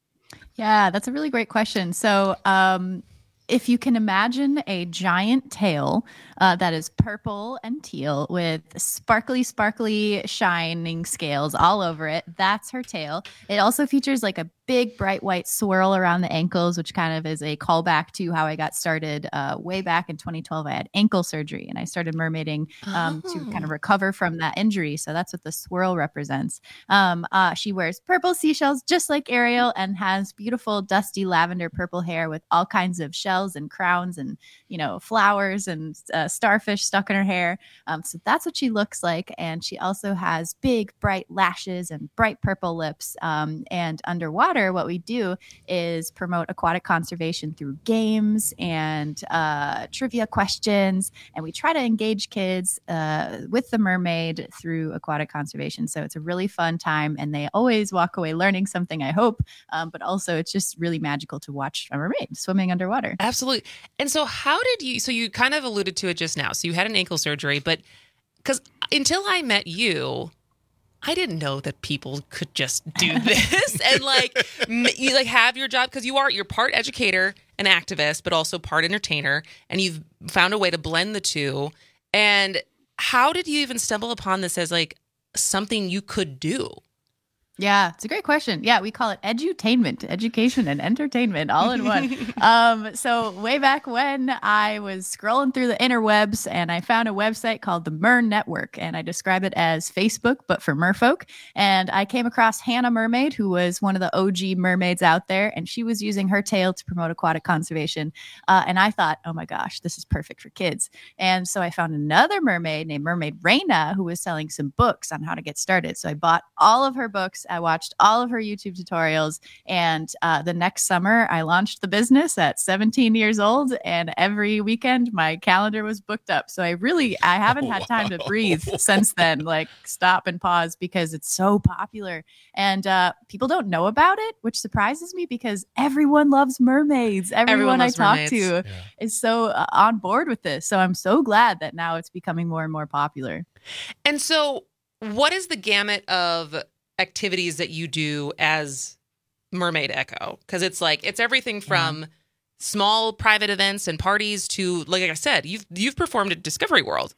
Yeah, that's a really great question. So, um, if you can imagine a giant tail uh, that is purple and teal with sparkly, sparkly, shining scales all over it, that's her tail. It also features like a big, bright white swirl around the ankles, which kind of is a callback to how I got started uh, way back in twenty twelve. I had ankle surgery and I started mermaiding um, Oh. to kind of recover from that injury. So that's what the swirl represents. Um, uh, she wears purple seashells just like Ariel and has beautiful, dusty lavender purple hair with all kinds of shells and crowns and, you know, flowers and uh, starfish stuck in her hair. Um, so that's what she looks like. And she also has big, bright lashes and bright purple lips. Um, and underwater, what we do is promote aquatic conservation through games and uh, trivia questions. And we try to engage kids uh, with the mermaid through aquatic conservation. So it's a really fun time. And they always walk away learning something, I hope. Um, but also, it's just really magical to watch a mermaid swimming underwater. Absolutely. And so how did you, so you kind of alluded to it just now. So you had an ankle surgery, but because until I met you, I didn't know that people could just do this and like m- you like have your job, because you are you're part educator and activist, but also part entertainer, and you've found a way to blend the two. And how did you even stumble upon this as like something you could do? Yeah, it's a great question. Yeah, we call it edutainment, education and entertainment all in one. um, so way back when I was scrolling through the interwebs and I found a website called the Mer Network, and I describe it as Facebook, but for merfolk. And I came across Hannah Mermaid, who was one of the O G mermaids out there, and she was using her tail to promote aquatic conservation. Uh, and I thought, oh my gosh, this is perfect for kids. And so I found another mermaid named Mermaid Reina, who was selling some books on how to get started. So I bought all of her books. I watched all of her YouTube tutorials, and uh, the next summer I launched the business at seventeen years old, and every weekend my calendar was booked up. So I really, I haven't had time to breathe since then, like stop and pause, because it's so popular and uh, people don't know about it, which surprises me because everyone loves mermaids. Everyone, Everyone I loves talk mermaids. to Yeah. is so uh, on board with this. So I'm so glad that now it's becoming more and more popular. And so what is the gamut of activities that you do as Mermaid Echo? Because it's like it's everything from yeah. small private events and parties to, like I said, you've you've performed at Discovery World.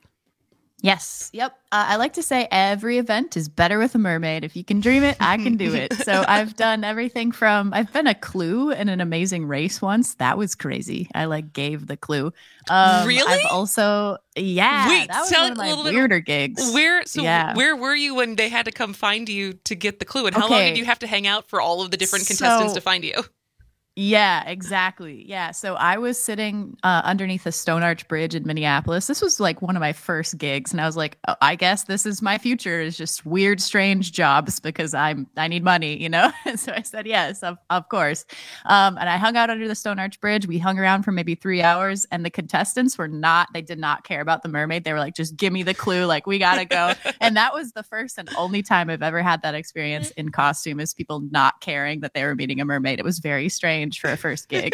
Yes. Yep. Uh, I like to say every event is better with a mermaid. If you can dream it, I can do it. So I've done everything from, I've been a Clue in an Amazing Race once. That was crazy. I like gave the clue. Um, really? I've also, yeah. Wait, that was tell one of my a little weirder bit, gigs. Where, so yeah. where were you when they had to come find you to get the clue? And how Okay. long did you have to hang out for all of the different contestants So- to find you? Yeah, exactly. Yeah. So I was sitting uh, underneath a Stone Arch Bridge in Minneapolis. This was like one of my first gigs. And I was like, oh, I guess this is my future, is just weird, strange jobs because I'm, I need money, you know? So I said, yes, of, of course. Um, and I hung out under the Stone Arch Bridge. We hung around for maybe three hours and the contestants were not, they did not care about the mermaid. They were like, just give me the clue. Like, we got to go. And that was the first and only time I've ever had that experience in costume, is people not caring that they were meeting a mermaid. It was very strange. change for a first gig.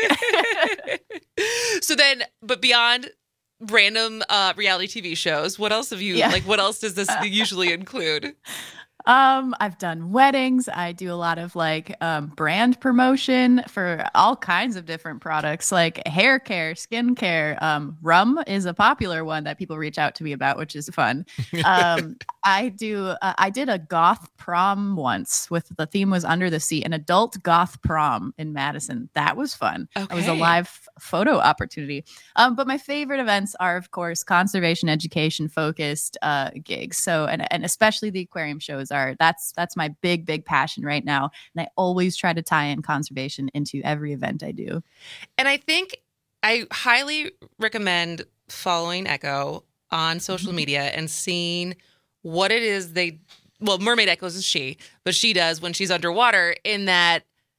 So then, but beyond random uh, reality T V shows, what else have you, Yeah. like, what else does this usually include? Um, I've done weddings. I do a lot of like um, brand promotion for all kinds of different products, like hair care, skin care. Um, rum is a popular one that people reach out to me about, which is fun. Um, I do. Uh, I did a goth prom once with the theme was Under the Sea, an adult goth prom in Madison. That was fun. It was a Okay. live f- photo opportunity. Um, but my favorite events are, of course, conservation education focused uh, gigs. So, and and especially the aquarium shows are that's that's my big big passion right now, and I always try to tie in conservation into every event I do. And I think I highly recommend following Echo on social media and seeing what it is they, well, Mermaid Echoes is she, but she does when she's underwater, in that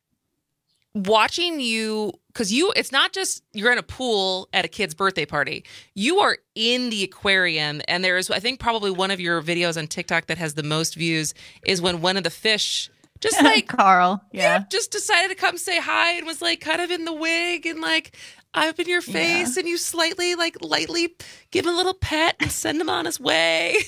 watching you, because you, it's not just you're in a pool at a kid's birthday party. You are in the aquarium, and there is, I think, probably one of your videos on TikTok that has the most views is when one of the fish just like Carl, yeah. just decided to come say hi and was like kind of in the wig and like up in your face, Yeah. and you slightly like lightly give him a little pet and send him on his way.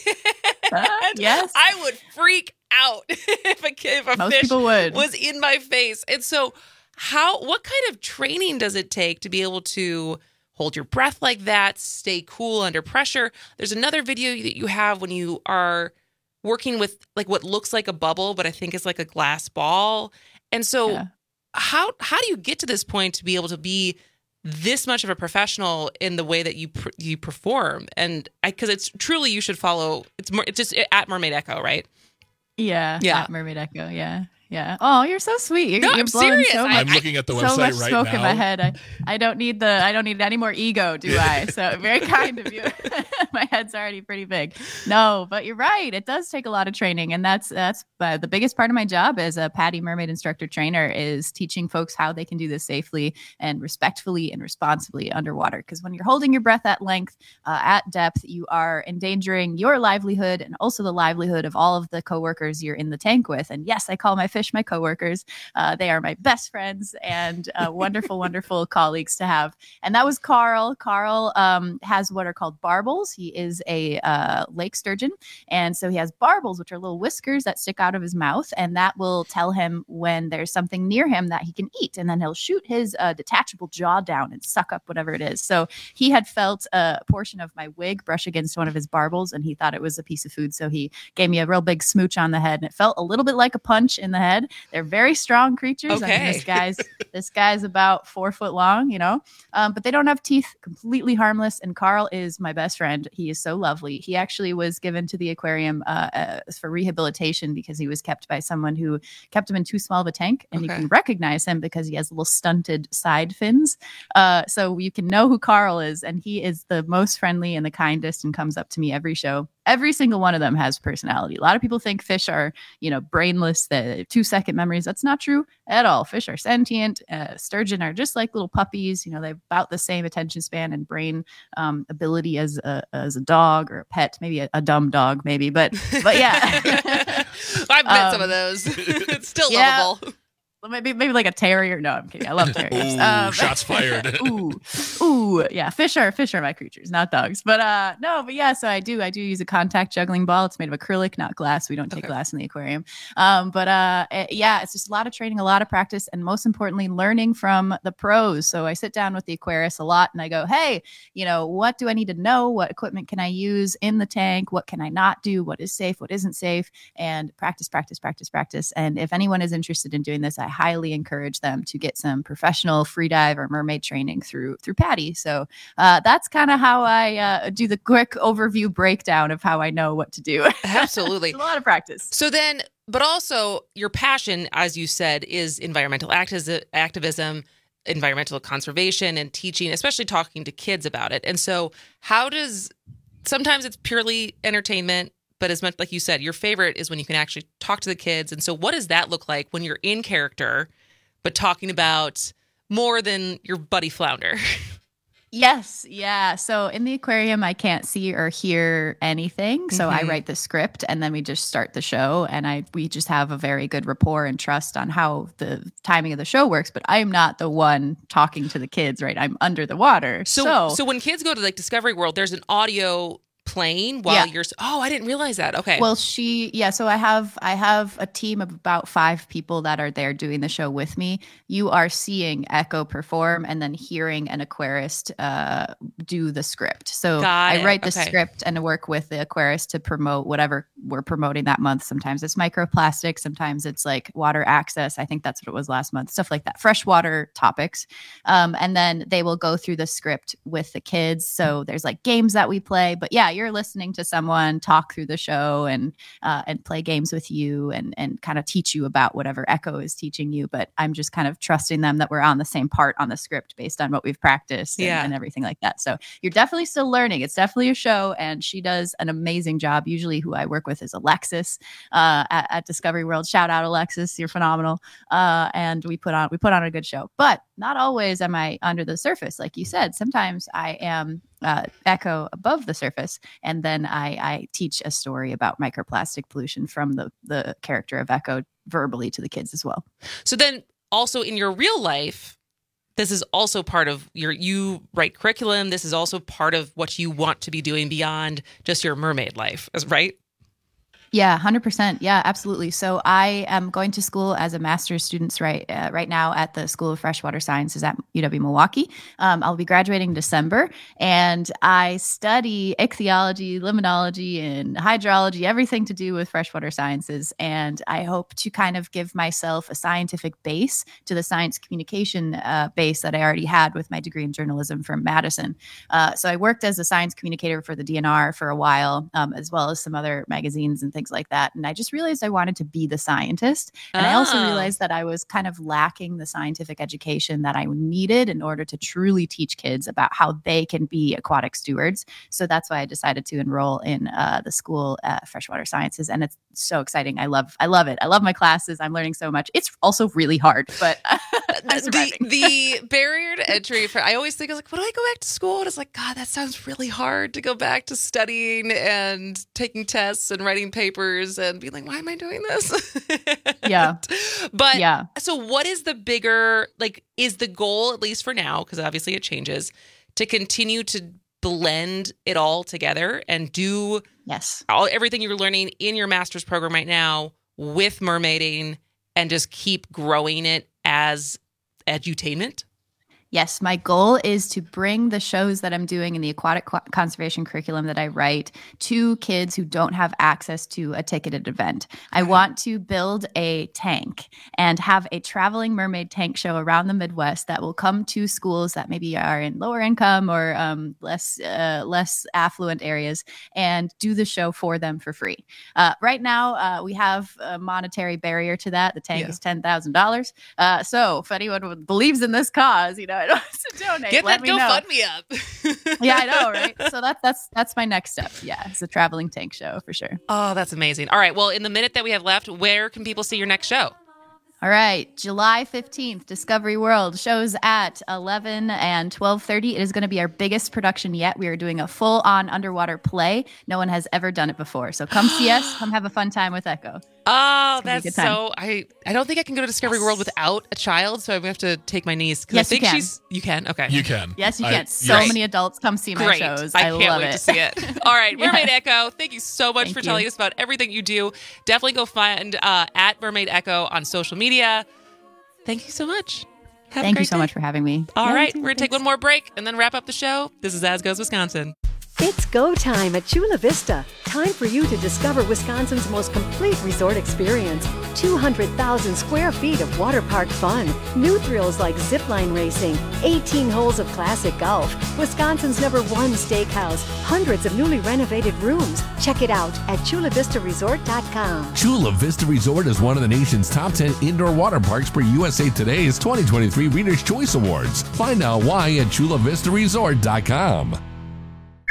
Yes. I would freak out if a kid, if a Most fish people would. was in my face. And so how, what kind of training does it take to be able to hold your breath like that, stay cool under pressure? There's another video that you have when you are working with like what looks like a bubble, but I think it's like a glass ball. And so Yeah. how how do you get to this point to be able to be this much of a professional in the way that you pr- you perform? And I, because it's truly, you should follow, it's more, it's just at Mermaid Echo, right? Yeah, Yeah. at Mermaid Echo, yeah. Yeah. Oh, you're so sweet. You're, No, you're I'm blowing serious. so I- much, I'm looking at the so website much right smoke in now. my head. I, I don't need the I don't need any more ego, do I? So very kind of you. My head's already pretty big. No, but you're right. It does take a lot of training, and that's that's uh, the biggest part of my job as a PADI mermaid instructor trainer is teaching folks how they can do this safely and respectfully and responsibly underwater. Because when you're holding your breath at length, uh, at depth, you are endangering your livelihood and also the livelihood of all of the coworkers you're in the tank with. And yes, I call my fish my coworkers. Uh, they are my best friends and uh, wonderful, wonderful colleagues to have. And that was Carl. Carl um, has what are called barbels. He is a uh, lake sturgeon. And so he has barbels, which are little whiskers that stick out of his mouth. And that will tell him when there's something near him that he can eat. And then he'll shoot his uh, detachable jaw down and suck up whatever it is. So he had felt a portion of my wig brush against one of his barbels, and he thought it was a piece of food. So he gave me a real big smooch on the head, and it felt a little bit like a punch in the head. They're very strong creatures. I mean, Okay. this guy's this guy's about four foot long, you know, um, but they don't have teeth. Completely harmless. And Carl is my best friend. He is so lovely. He actually was given to the aquarium uh, uh, for rehabilitation because he was kept by someone who kept him in too small of a tank, and you Okay. can recognize him because he has little stunted side fins. Uh, so you can know who Carl is, and he is the most friendly and the kindest, and comes up to me every show. Every single one of them has personality. A lot of people think fish are, you know, brainless, the two second memories. That's not true at all. Fish are sentient. Uh, sturgeon are just like little puppies. You know, they have about the same attention span and brain um, ability as a, as a dog or a pet, maybe a, a dumb dog, maybe. But, but yeah. I've met some Um, of those. It's still yeah. lovable. Well, maybe maybe like a terrier. No, I'm kidding. I love terriers. Ooh, shots fired. ooh, ooh, yeah. Fish are fish are my creatures, not dogs. But uh, no, but yeah. So I do I do use a contact juggling ball. It's made of acrylic, not glass. We don't take Okay. glass in the aquarium. Um, but uh, it- yeah, it's just a lot of training, a lot of practice, and most importantly, learning from the pros. So I sit down with the aquarist a lot, and I go, hey, you know, what do I need to know? What equipment can I use in the tank? What can I not do? What is safe? What isn't safe? And practice, practice, practice, practice. And if anyone is interested in doing this, I highly encourage them to get some professional free dive or mermaid training through through PADI. So uh, that's kind of how I uh, do the quick overview breakdown of how I know what to do. Absolutely. It's a lot of practice. So then, but also your passion, as you said, is environmental activism, activism, environmental conservation, and teaching, especially talking to kids about it. And so how does, sometimes it's purely entertainment, but as much like you said, your favorite is when you can actually talk to the kids. And so what does that look like when you're in character, but talking about more than your buddy flounder? Yes, yeah. So in the aquarium, I can't see or hear anything. So I Mhm. write the script, and then we just start the show, and I we just have a very good rapport and trust on how the timing of the show works. But I am not the one talking to the kids, right? I'm under the water. So, So, so, when kids go to like Discovery World, there's an audio playing while Yeah. you're. Oh, I didn't realize that. Okay. well, she yeah. So I have I have a team of about five people that are there doing the show with me. You are seeing Echo perform and then hearing an aquarist uh, do the script. So Got I it. write the Okay. script and work with the aquarist to promote whatever we're promoting that month. Sometimes it's microplastics, sometimes it's like water access. I think that's what it was last month. Stuff like that, freshwater topics. Um, and then they will go through the script with the kids. So there's like games that we play. But yeah, you're listening to someone talk through the show and uh, and play games with you and and kind of teach you about whatever Echo is teaching you. But I'm just kind of trusting them that we're on the same part on the script based on what we've practiced and, Yeah. and everything like that. So you're definitely still learning. It's definitely a show, and she does an amazing job. Usually, who I work with is Alexis uh, at, at Discovery World. Shout out, Alexis, you're phenomenal. Uh, and we put on we put on a good show, but not always am I under the surface, like you said. Sometimes I am uh, Echo above the surface, and then I, I teach a story about microplastic pollution from the the character of Echo verbally to the kids as well. So then, also in your real life, this is also part of your. You write curriculum. This is also part of what you want to be doing beyond just your mermaid life, is- right? Yeah, one hundred percent. Yeah, absolutely. So I am going to school as a master's student right uh, right now at the School of Freshwater Sciences at U W Milwaukee. Um, I'll be graduating in December, and I study ichthyology, limnology, and hydrology, everything to do with freshwater sciences. And I hope to kind of give myself a scientific base to the science communication uh, base that I already had with my degree in journalism from Madison. Uh, so I worked as a science communicator for the D N R for a while, um, as well as some other magazines and things like that. And I just realized I wanted to be the scientist. And I also Oh. realized that I was kind of lacking the scientific education that I needed in order to truly teach kids about how they can be aquatic stewards. So that's why I decided to enroll in uh, the school at Freshwater Sciences. And it's so exciting. I love, I love it. I love my classes. I'm learning so much. It's also really hard, but I'm surviving. the barrier to entry for I always think I was like, would I go back to school? And it's like, God, that sounds really hard to go back to studying and taking tests and writing papers and being like, why am I doing this? Yeah. But Yeah. so what is the bigger, like, is the goal, at least for now, because obviously it changes, to continue to blend it all together and do yes all everything you're learning in your master's program right now with mermaiding and just keep growing it as edutainment? Yes, my goal is to bring the shows that I'm doing in the aquatic qu- conservation curriculum that I write to kids who don't have access to a ticketed event. I want to build a tank and have a traveling mermaid tank show around the Midwest that will come to schools that maybe are in lower income or um, less uh, less affluent areas and do the show for them for free. Uh, right now, uh, we have a monetary barrier to that. The tank Yeah. is ten thousand dollars. Uh, so if anyone would- believes in this cause, you know, and wants to donate, Get let that me know. GoFundMe up. Yeah, I know, right? So that's that's that's my next step. Yeah, it's a traveling tank show for sure. Oh, that's amazing. All right. Well, in the minute that we have left, where can people see your next show? All right, July fifteenth, Discovery World shows at eleven and twelve thirty. It is going to be our biggest production yet. We are doing a full-on underwater play. No one has ever done it before. So come see us. Come have a fun time with Echo. Oh, It's gonna be a that's good time. so. I I don't think I can go to Discovery World without a child, so I'm gonna have to take my niece. 'cause Yes, I you think can. she's. You can. Okay. You can. Yes, you I- can. So yes. many adults come see my Great. shows. I I, can't love wait it. to see it. All right, Yeah. Mermaid Echo. Thank you so much Thank for you. telling us about everything you do. Definitely go find uh, at Mermaid Echo on social media. Thank you so much. Have a Thank you great so day. much for having me. All Yeah, you right, too. we're gonna take one more break and then wrap up the show. This is As Goes Wisconsin. It's go time at Chula Vista. Time for you to discover Wisconsin's most complete resort experience. two hundred thousand square feet of water park fun. New thrills like zipline racing. eighteen holes of classic golf. Wisconsin's number one steakhouse. Hundreds of newly renovated rooms. Check it out at chula vista resort dot com. Chula Vista Resort is one of the nation's top ten indoor water parks per U S A Today's twenty twenty-three Reader's Choice Awards. Find out why at chula vista resort dot com.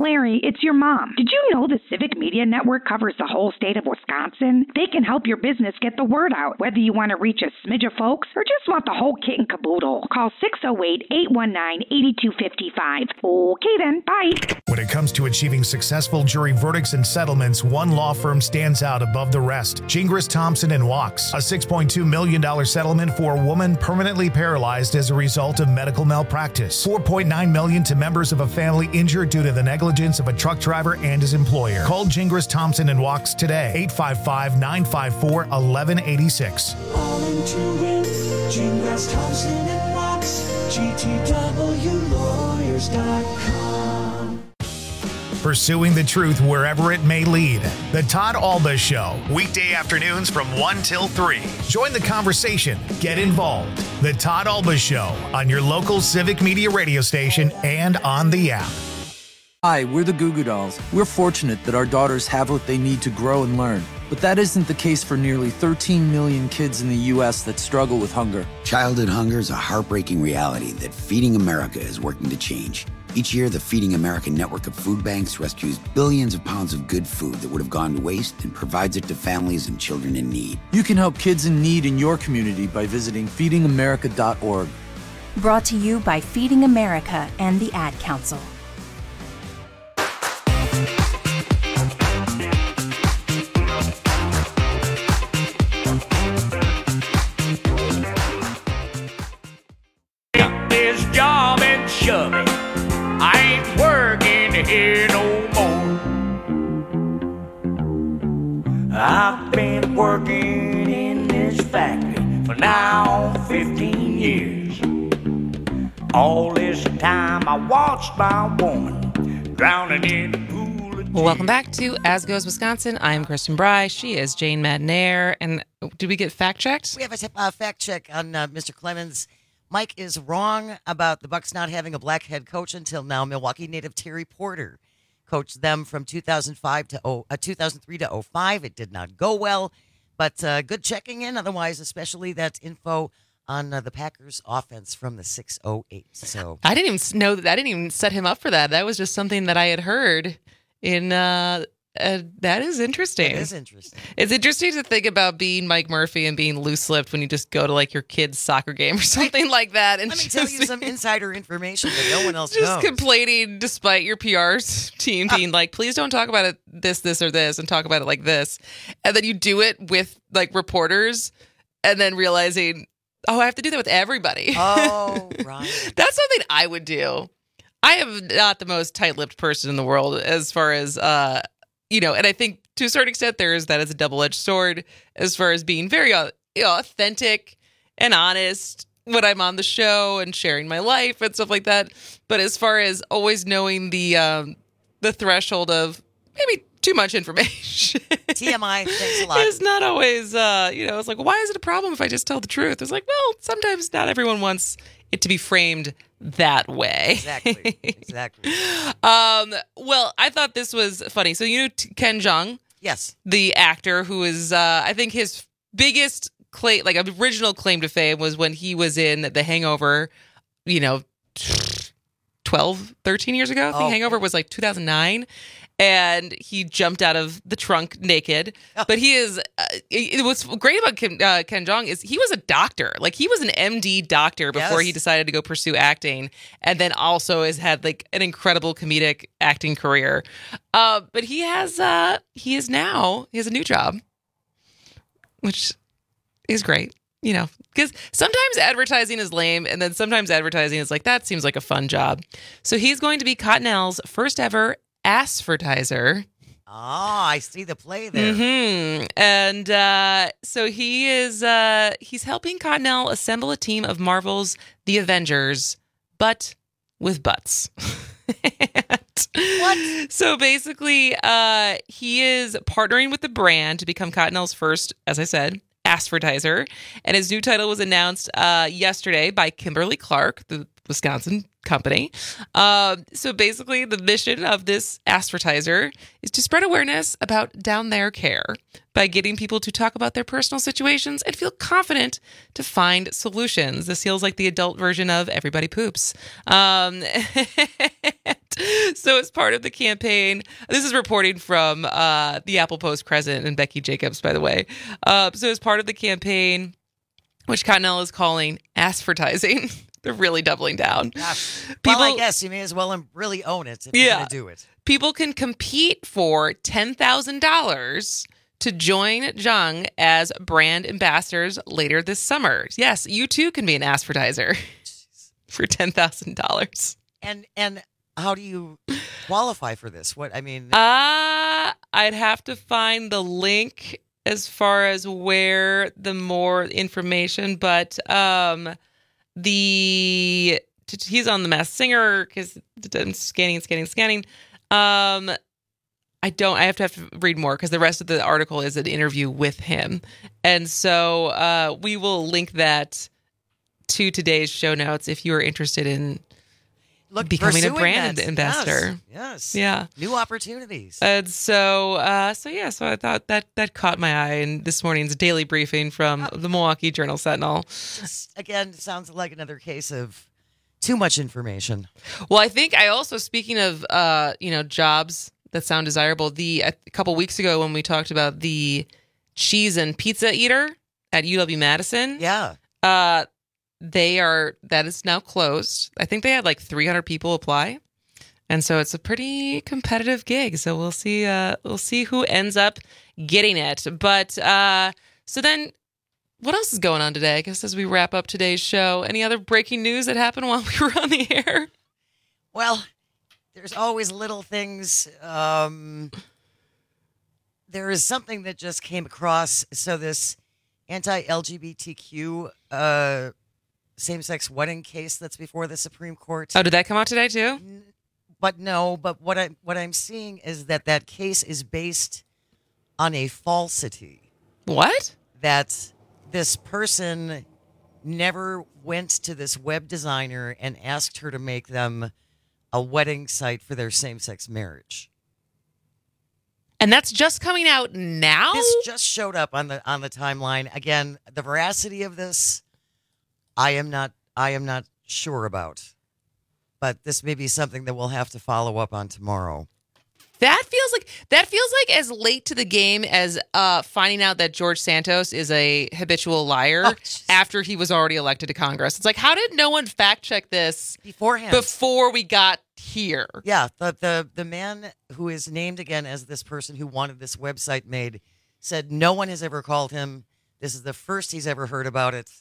Larry, it's your mom. Did you know the Civic Media Network covers the whole state of Wisconsin? They can help your business get the word out, whether you want to reach a smidge of folks or just want the whole kit and caboodle. Call six oh eight, eight one nine, eight two five five. Okay then, bye. When it comes to achieving successful jury verdicts and settlements, one law firm stands out above the rest. Gingras, Thompson and Walks. A six point two million dollars settlement for a woman permanently paralyzed as a result of medical malpractice. four point nine million dollars to members of a family injured due to the negligence of a truck driver and his employer. Call Gingras, Thompson and Walks today. eight five five, nine five four, one one eight six. All into it. Gingras, Thompson and Walks. G T W lawyers dot com. Pursuing the truth wherever it may lead. The Todd Alba Show. Weekday afternoons from one till three. Join the conversation. Get involved. The Todd Alba Show on your local Civic Media radio station and on the app. Hi, we're the Goo Goo Dolls. We're fortunate that our daughters have what they need to grow and learn. But that isn't the case for nearly thirteen million kids in the U S that struggle with hunger. Childhood hunger is a heartbreaking reality that Feeding America is working to change. Each year, the Feeding America network of food banks rescues billions of pounds of good food that would have gone to waste and provides it to families and children in need. You can help kids in need in your community by visiting feeding america dot org. Brought to you by Feeding America and the Ad Council. This job and shove it. I ain't working here no more. I've been working in this factory for now fifteen years. All this time I watched my woman drowning in the pool of Well, welcome back to As Goes Wisconsin. I'm Kristen Bry. She is Jane Madnair. And did we get fact checked? We have a uh, fact check on uh, Mister Clemens. Mike is wrong about the Bucks not having a black head coach until now. Milwaukee native Terry Porter coached them from two thousand five to oh, uh, two thousand three to oh five. It did not go well, but uh, good checking in. Otherwise, especially that info on uh, the Packers offense from the six oh eight. So I didn't even know that. I didn't even set him up for that. That was just something that I had heard in. Uh, uh, that is interesting. It is interesting. It's interesting to think about being Mike Murphy and being loose-lipped when you just go to like your kid's soccer game or something like that. And let me just, tell you some insider information that no one else just knows. complaining despite your P R team being like, please don't talk about it this, this, or this, and talk about it like this. And then you do it with like reporters and then realizing, oh, I have to do that with everybody. Oh, right. That's something I would do. I am not the most tight-lipped person in the world as far as, uh, you know, and I think to a certain extent there is that as a double-edged sword as far as being very uh, you know, authentic and honest when I'm on the show and sharing my life and stuff like that. But as far as always knowing the um, the threshold of maybe too much information. T M I, thanks a lot. It's not always, uh, you know, it's like, why is it a problem if I just tell the truth? It's like, well, sometimes not everyone wants it to be framed that way. Exactly. Exactly. um, well, I thought this was funny. So you know Ken Jeong? Yes. The actor who is, uh, I think his biggest claim, like original claim to fame was when he was in The Hangover, you know, twelve, thirteen years ago. I think oh. Hangover was like two thousand nine. And he jumped out of the trunk naked. Oh. But he is, uh, it, what's great about Ken, uh, Ken Jeong is he was a doctor. Like he was an M D doctor before yes. he decided to go pursue acting. And then also has had like an incredible comedic acting career. Uh, but he has, uh, he is now, he has a new job, which is great. You know, because sometimes advertising is lame, and then sometimes advertising is like, that seems like a fun job. So he's going to be Cottonelle's first ever Assvertiser. Oh, I see the play there. Mm-hmm. And uh, so he is, uh, he's helping Cottonelle assemble a team of Marvel's The Avengers, but with butts. What? So basically, uh, he is partnering with the brand to become Cottonelle's first, as I said, Assvertiser. And his new title was announced uh, yesterday by Kimberly Clark, the Wisconsin company. Uh, so basically, the mission of this Assvertiser is to spread awareness about down there care by getting people to talk about their personal situations and feel confident to find solutions. This feels like the adult version of Everybody Poops. Um, So as part of the campaign, this is reporting from uh, the Apple Post Crescent and Becky Jacobs, by the way. Uh, so as part of the campaign, which Cottonelle is calling asphertizing, they're really doubling down. Gosh. People, well, I guess you may as well really own it if yeah, you're going to do it. People can compete for ten thousand dollars to join Jung as brand ambassadors later this summer. Yes, you too can be an asphertizer for ten thousand dollars. And and how do you qualify for this? What I mean, uh I'd have to find the link as far as where the more information, but um the he's on The Masked Singer because I'm scanning, scanning, scanning. Um, I don't. I have to have to read more because the rest of the article is an interview with him, and so uh, we will link that to today's show notes if you are interested in Look, becoming a pursuing brand that. ambassador. Yes, yes. Yeah. New opportunities. And so, uh, so yeah, so I thought that that caught my eye in this morning's daily briefing from the Milwaukee Journal Sentinel. Just, again, sounds like another case of too much information. Well, I think I also, speaking of, uh, you know, jobs that sound desirable, the a couple weeks ago when we talked about the cheese and pizza eater at U W-Madison. Yeah. Uh, they are, that is now closed. I think they had like three hundred people apply. And so it's a pretty competitive gig. So we'll see, uh, we'll see who ends up getting it. But, uh, so then what else is going on today? I guess as we wrap up today's show, any other breaking news that happened while we were on the air? Well, there's always little things. Um, there is something that just came across. So this anti-L G B T Q uh, same-sex wedding case that's before the Supreme Court. Oh, did that come out today too? But no, but what I what I'm seeing is that that case is based on a falsity. What? That this person never went to this web designer and asked her to make them a wedding site for their same-sex marriage. And that's just coming out now? This just showed up on the on the timeline. Again, the veracity of this, I am not I am not sure about. But this may be something that we'll have to follow up on tomorrow. That feels like that feels like as late to the game as uh, finding out that George Santos is a habitual liar oh, after he was already elected to Congress. It's like, how did no one fact check this beforehand? Before we got here? Yeah, the the the man who is named again as this person who wanted this website made said no one has ever called him. This is the first he's ever heard about it.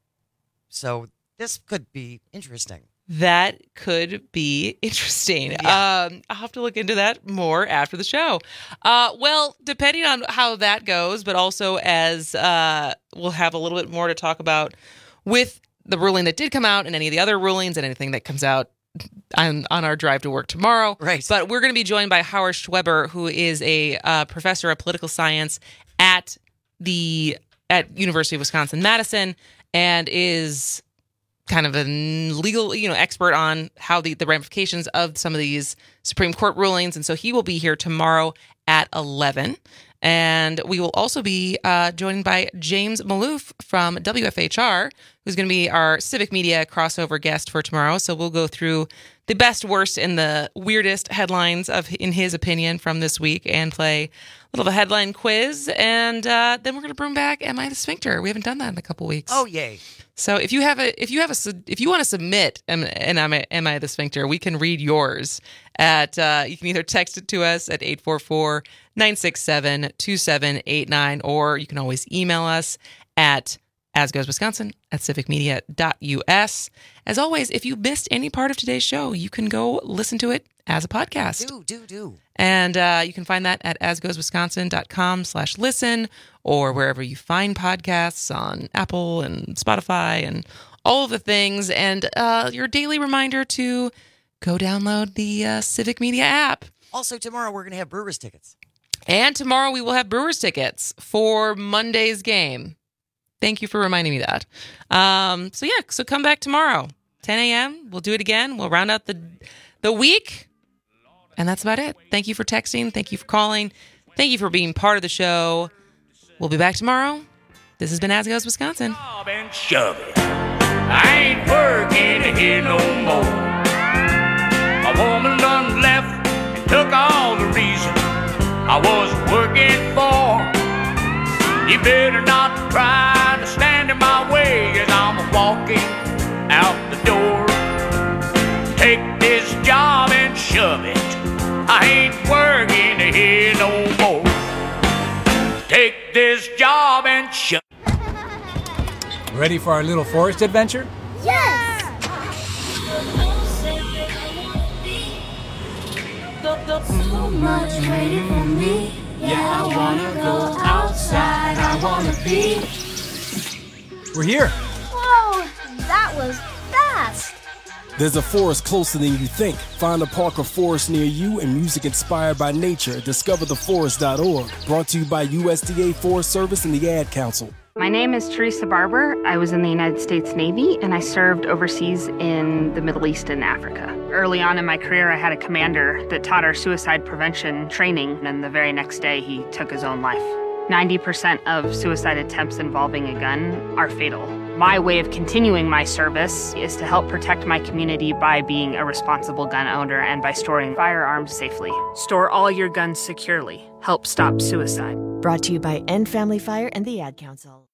So this could be interesting. That could be interesting. Yeah. Um, I'll have to look into that more after the show. Uh, well, depending on how that goes, but also as uh, we'll have a little bit more to talk about with the ruling that did come out and any of the other rulings and anything that comes out on, on our drive to work tomorrow. Right. But we're going to be joined by Howard Schweber, who is a uh, professor of political science at the at University of Wisconsin-Madison and is kind of a legal, you know, expert on how the, the ramifications of some of these Supreme Court rulings. And so he will be here tomorrow at eleven. And we will also be uh, joined by James Maloof from W F H R, who's going to be our civic media crossover guest for tomorrow. So we'll go through the best, worst, and the weirdest headlines of, in his opinion, from this week and play a little of a headline quiz. And uh, then we're going to bring back Am I the Sphincter? We haven't done that in a couple weeks. Oh, yay. So if you have a, if you have a, if you want to submit an, an Am I, Am I the Sphincter, we can read yours at, uh, you can either text it to us at eight four four, nine six seven, two seven eight nine, or you can always email us at asgoeswisconsin at civic media dot u s. As always, if you missed any part of today's show, you can go listen to it as a podcast. Do, do, do. And uh, you can find that at asgoeswisconsin.com slash listen or wherever you find podcasts on Apple and Spotify and all of the things. And uh, your daily reminder to go download the uh, Civic Media app. Also, tomorrow we're going to have Brewers tickets. And tomorrow we will have Brewers tickets for Monday's game. Thank you for reminding me that. Um, so yeah, so come back tomorrow, ten a.m. We'll do it again. We'll round out the the week. And that's about it. Thank you for texting. Thank you for calling. Thank you for being part of the show. We'll be back tomorrow. This has been As Goes Wisconsin. Bob and shove it. I ain't working here no more. My woman done left and took all the reason I was working for. You better not try to stand in my way as I'm walking out the door. Take this job and shove it. I ain't working here no more. Take this job and shove it. Ready for our little forest adventure? Yes! So much waiting for me. Yeah, I wanna go outside. I wanna be. We're here. Whoa, that was fast. There's a forest closer than you think. Find a park or forest near you and music inspired by nature. Discover the forest dot org. Brought to you by U S D A Forest Service and the Ad Council. My name is Teresa Barber. I was in the United States Navy and I served overseas in the Middle East and Africa. Early on in my career, I had a commander that taught our suicide prevention training, and the very next day he took his own life. ninety percent of suicide attempts involving a gun are fatal. My way of continuing my service is to help protect my community by being a responsible gun owner and by storing firearms safely. Store all your guns securely. Help stop suicide. Brought to you by End Family Fire and the Ad Council.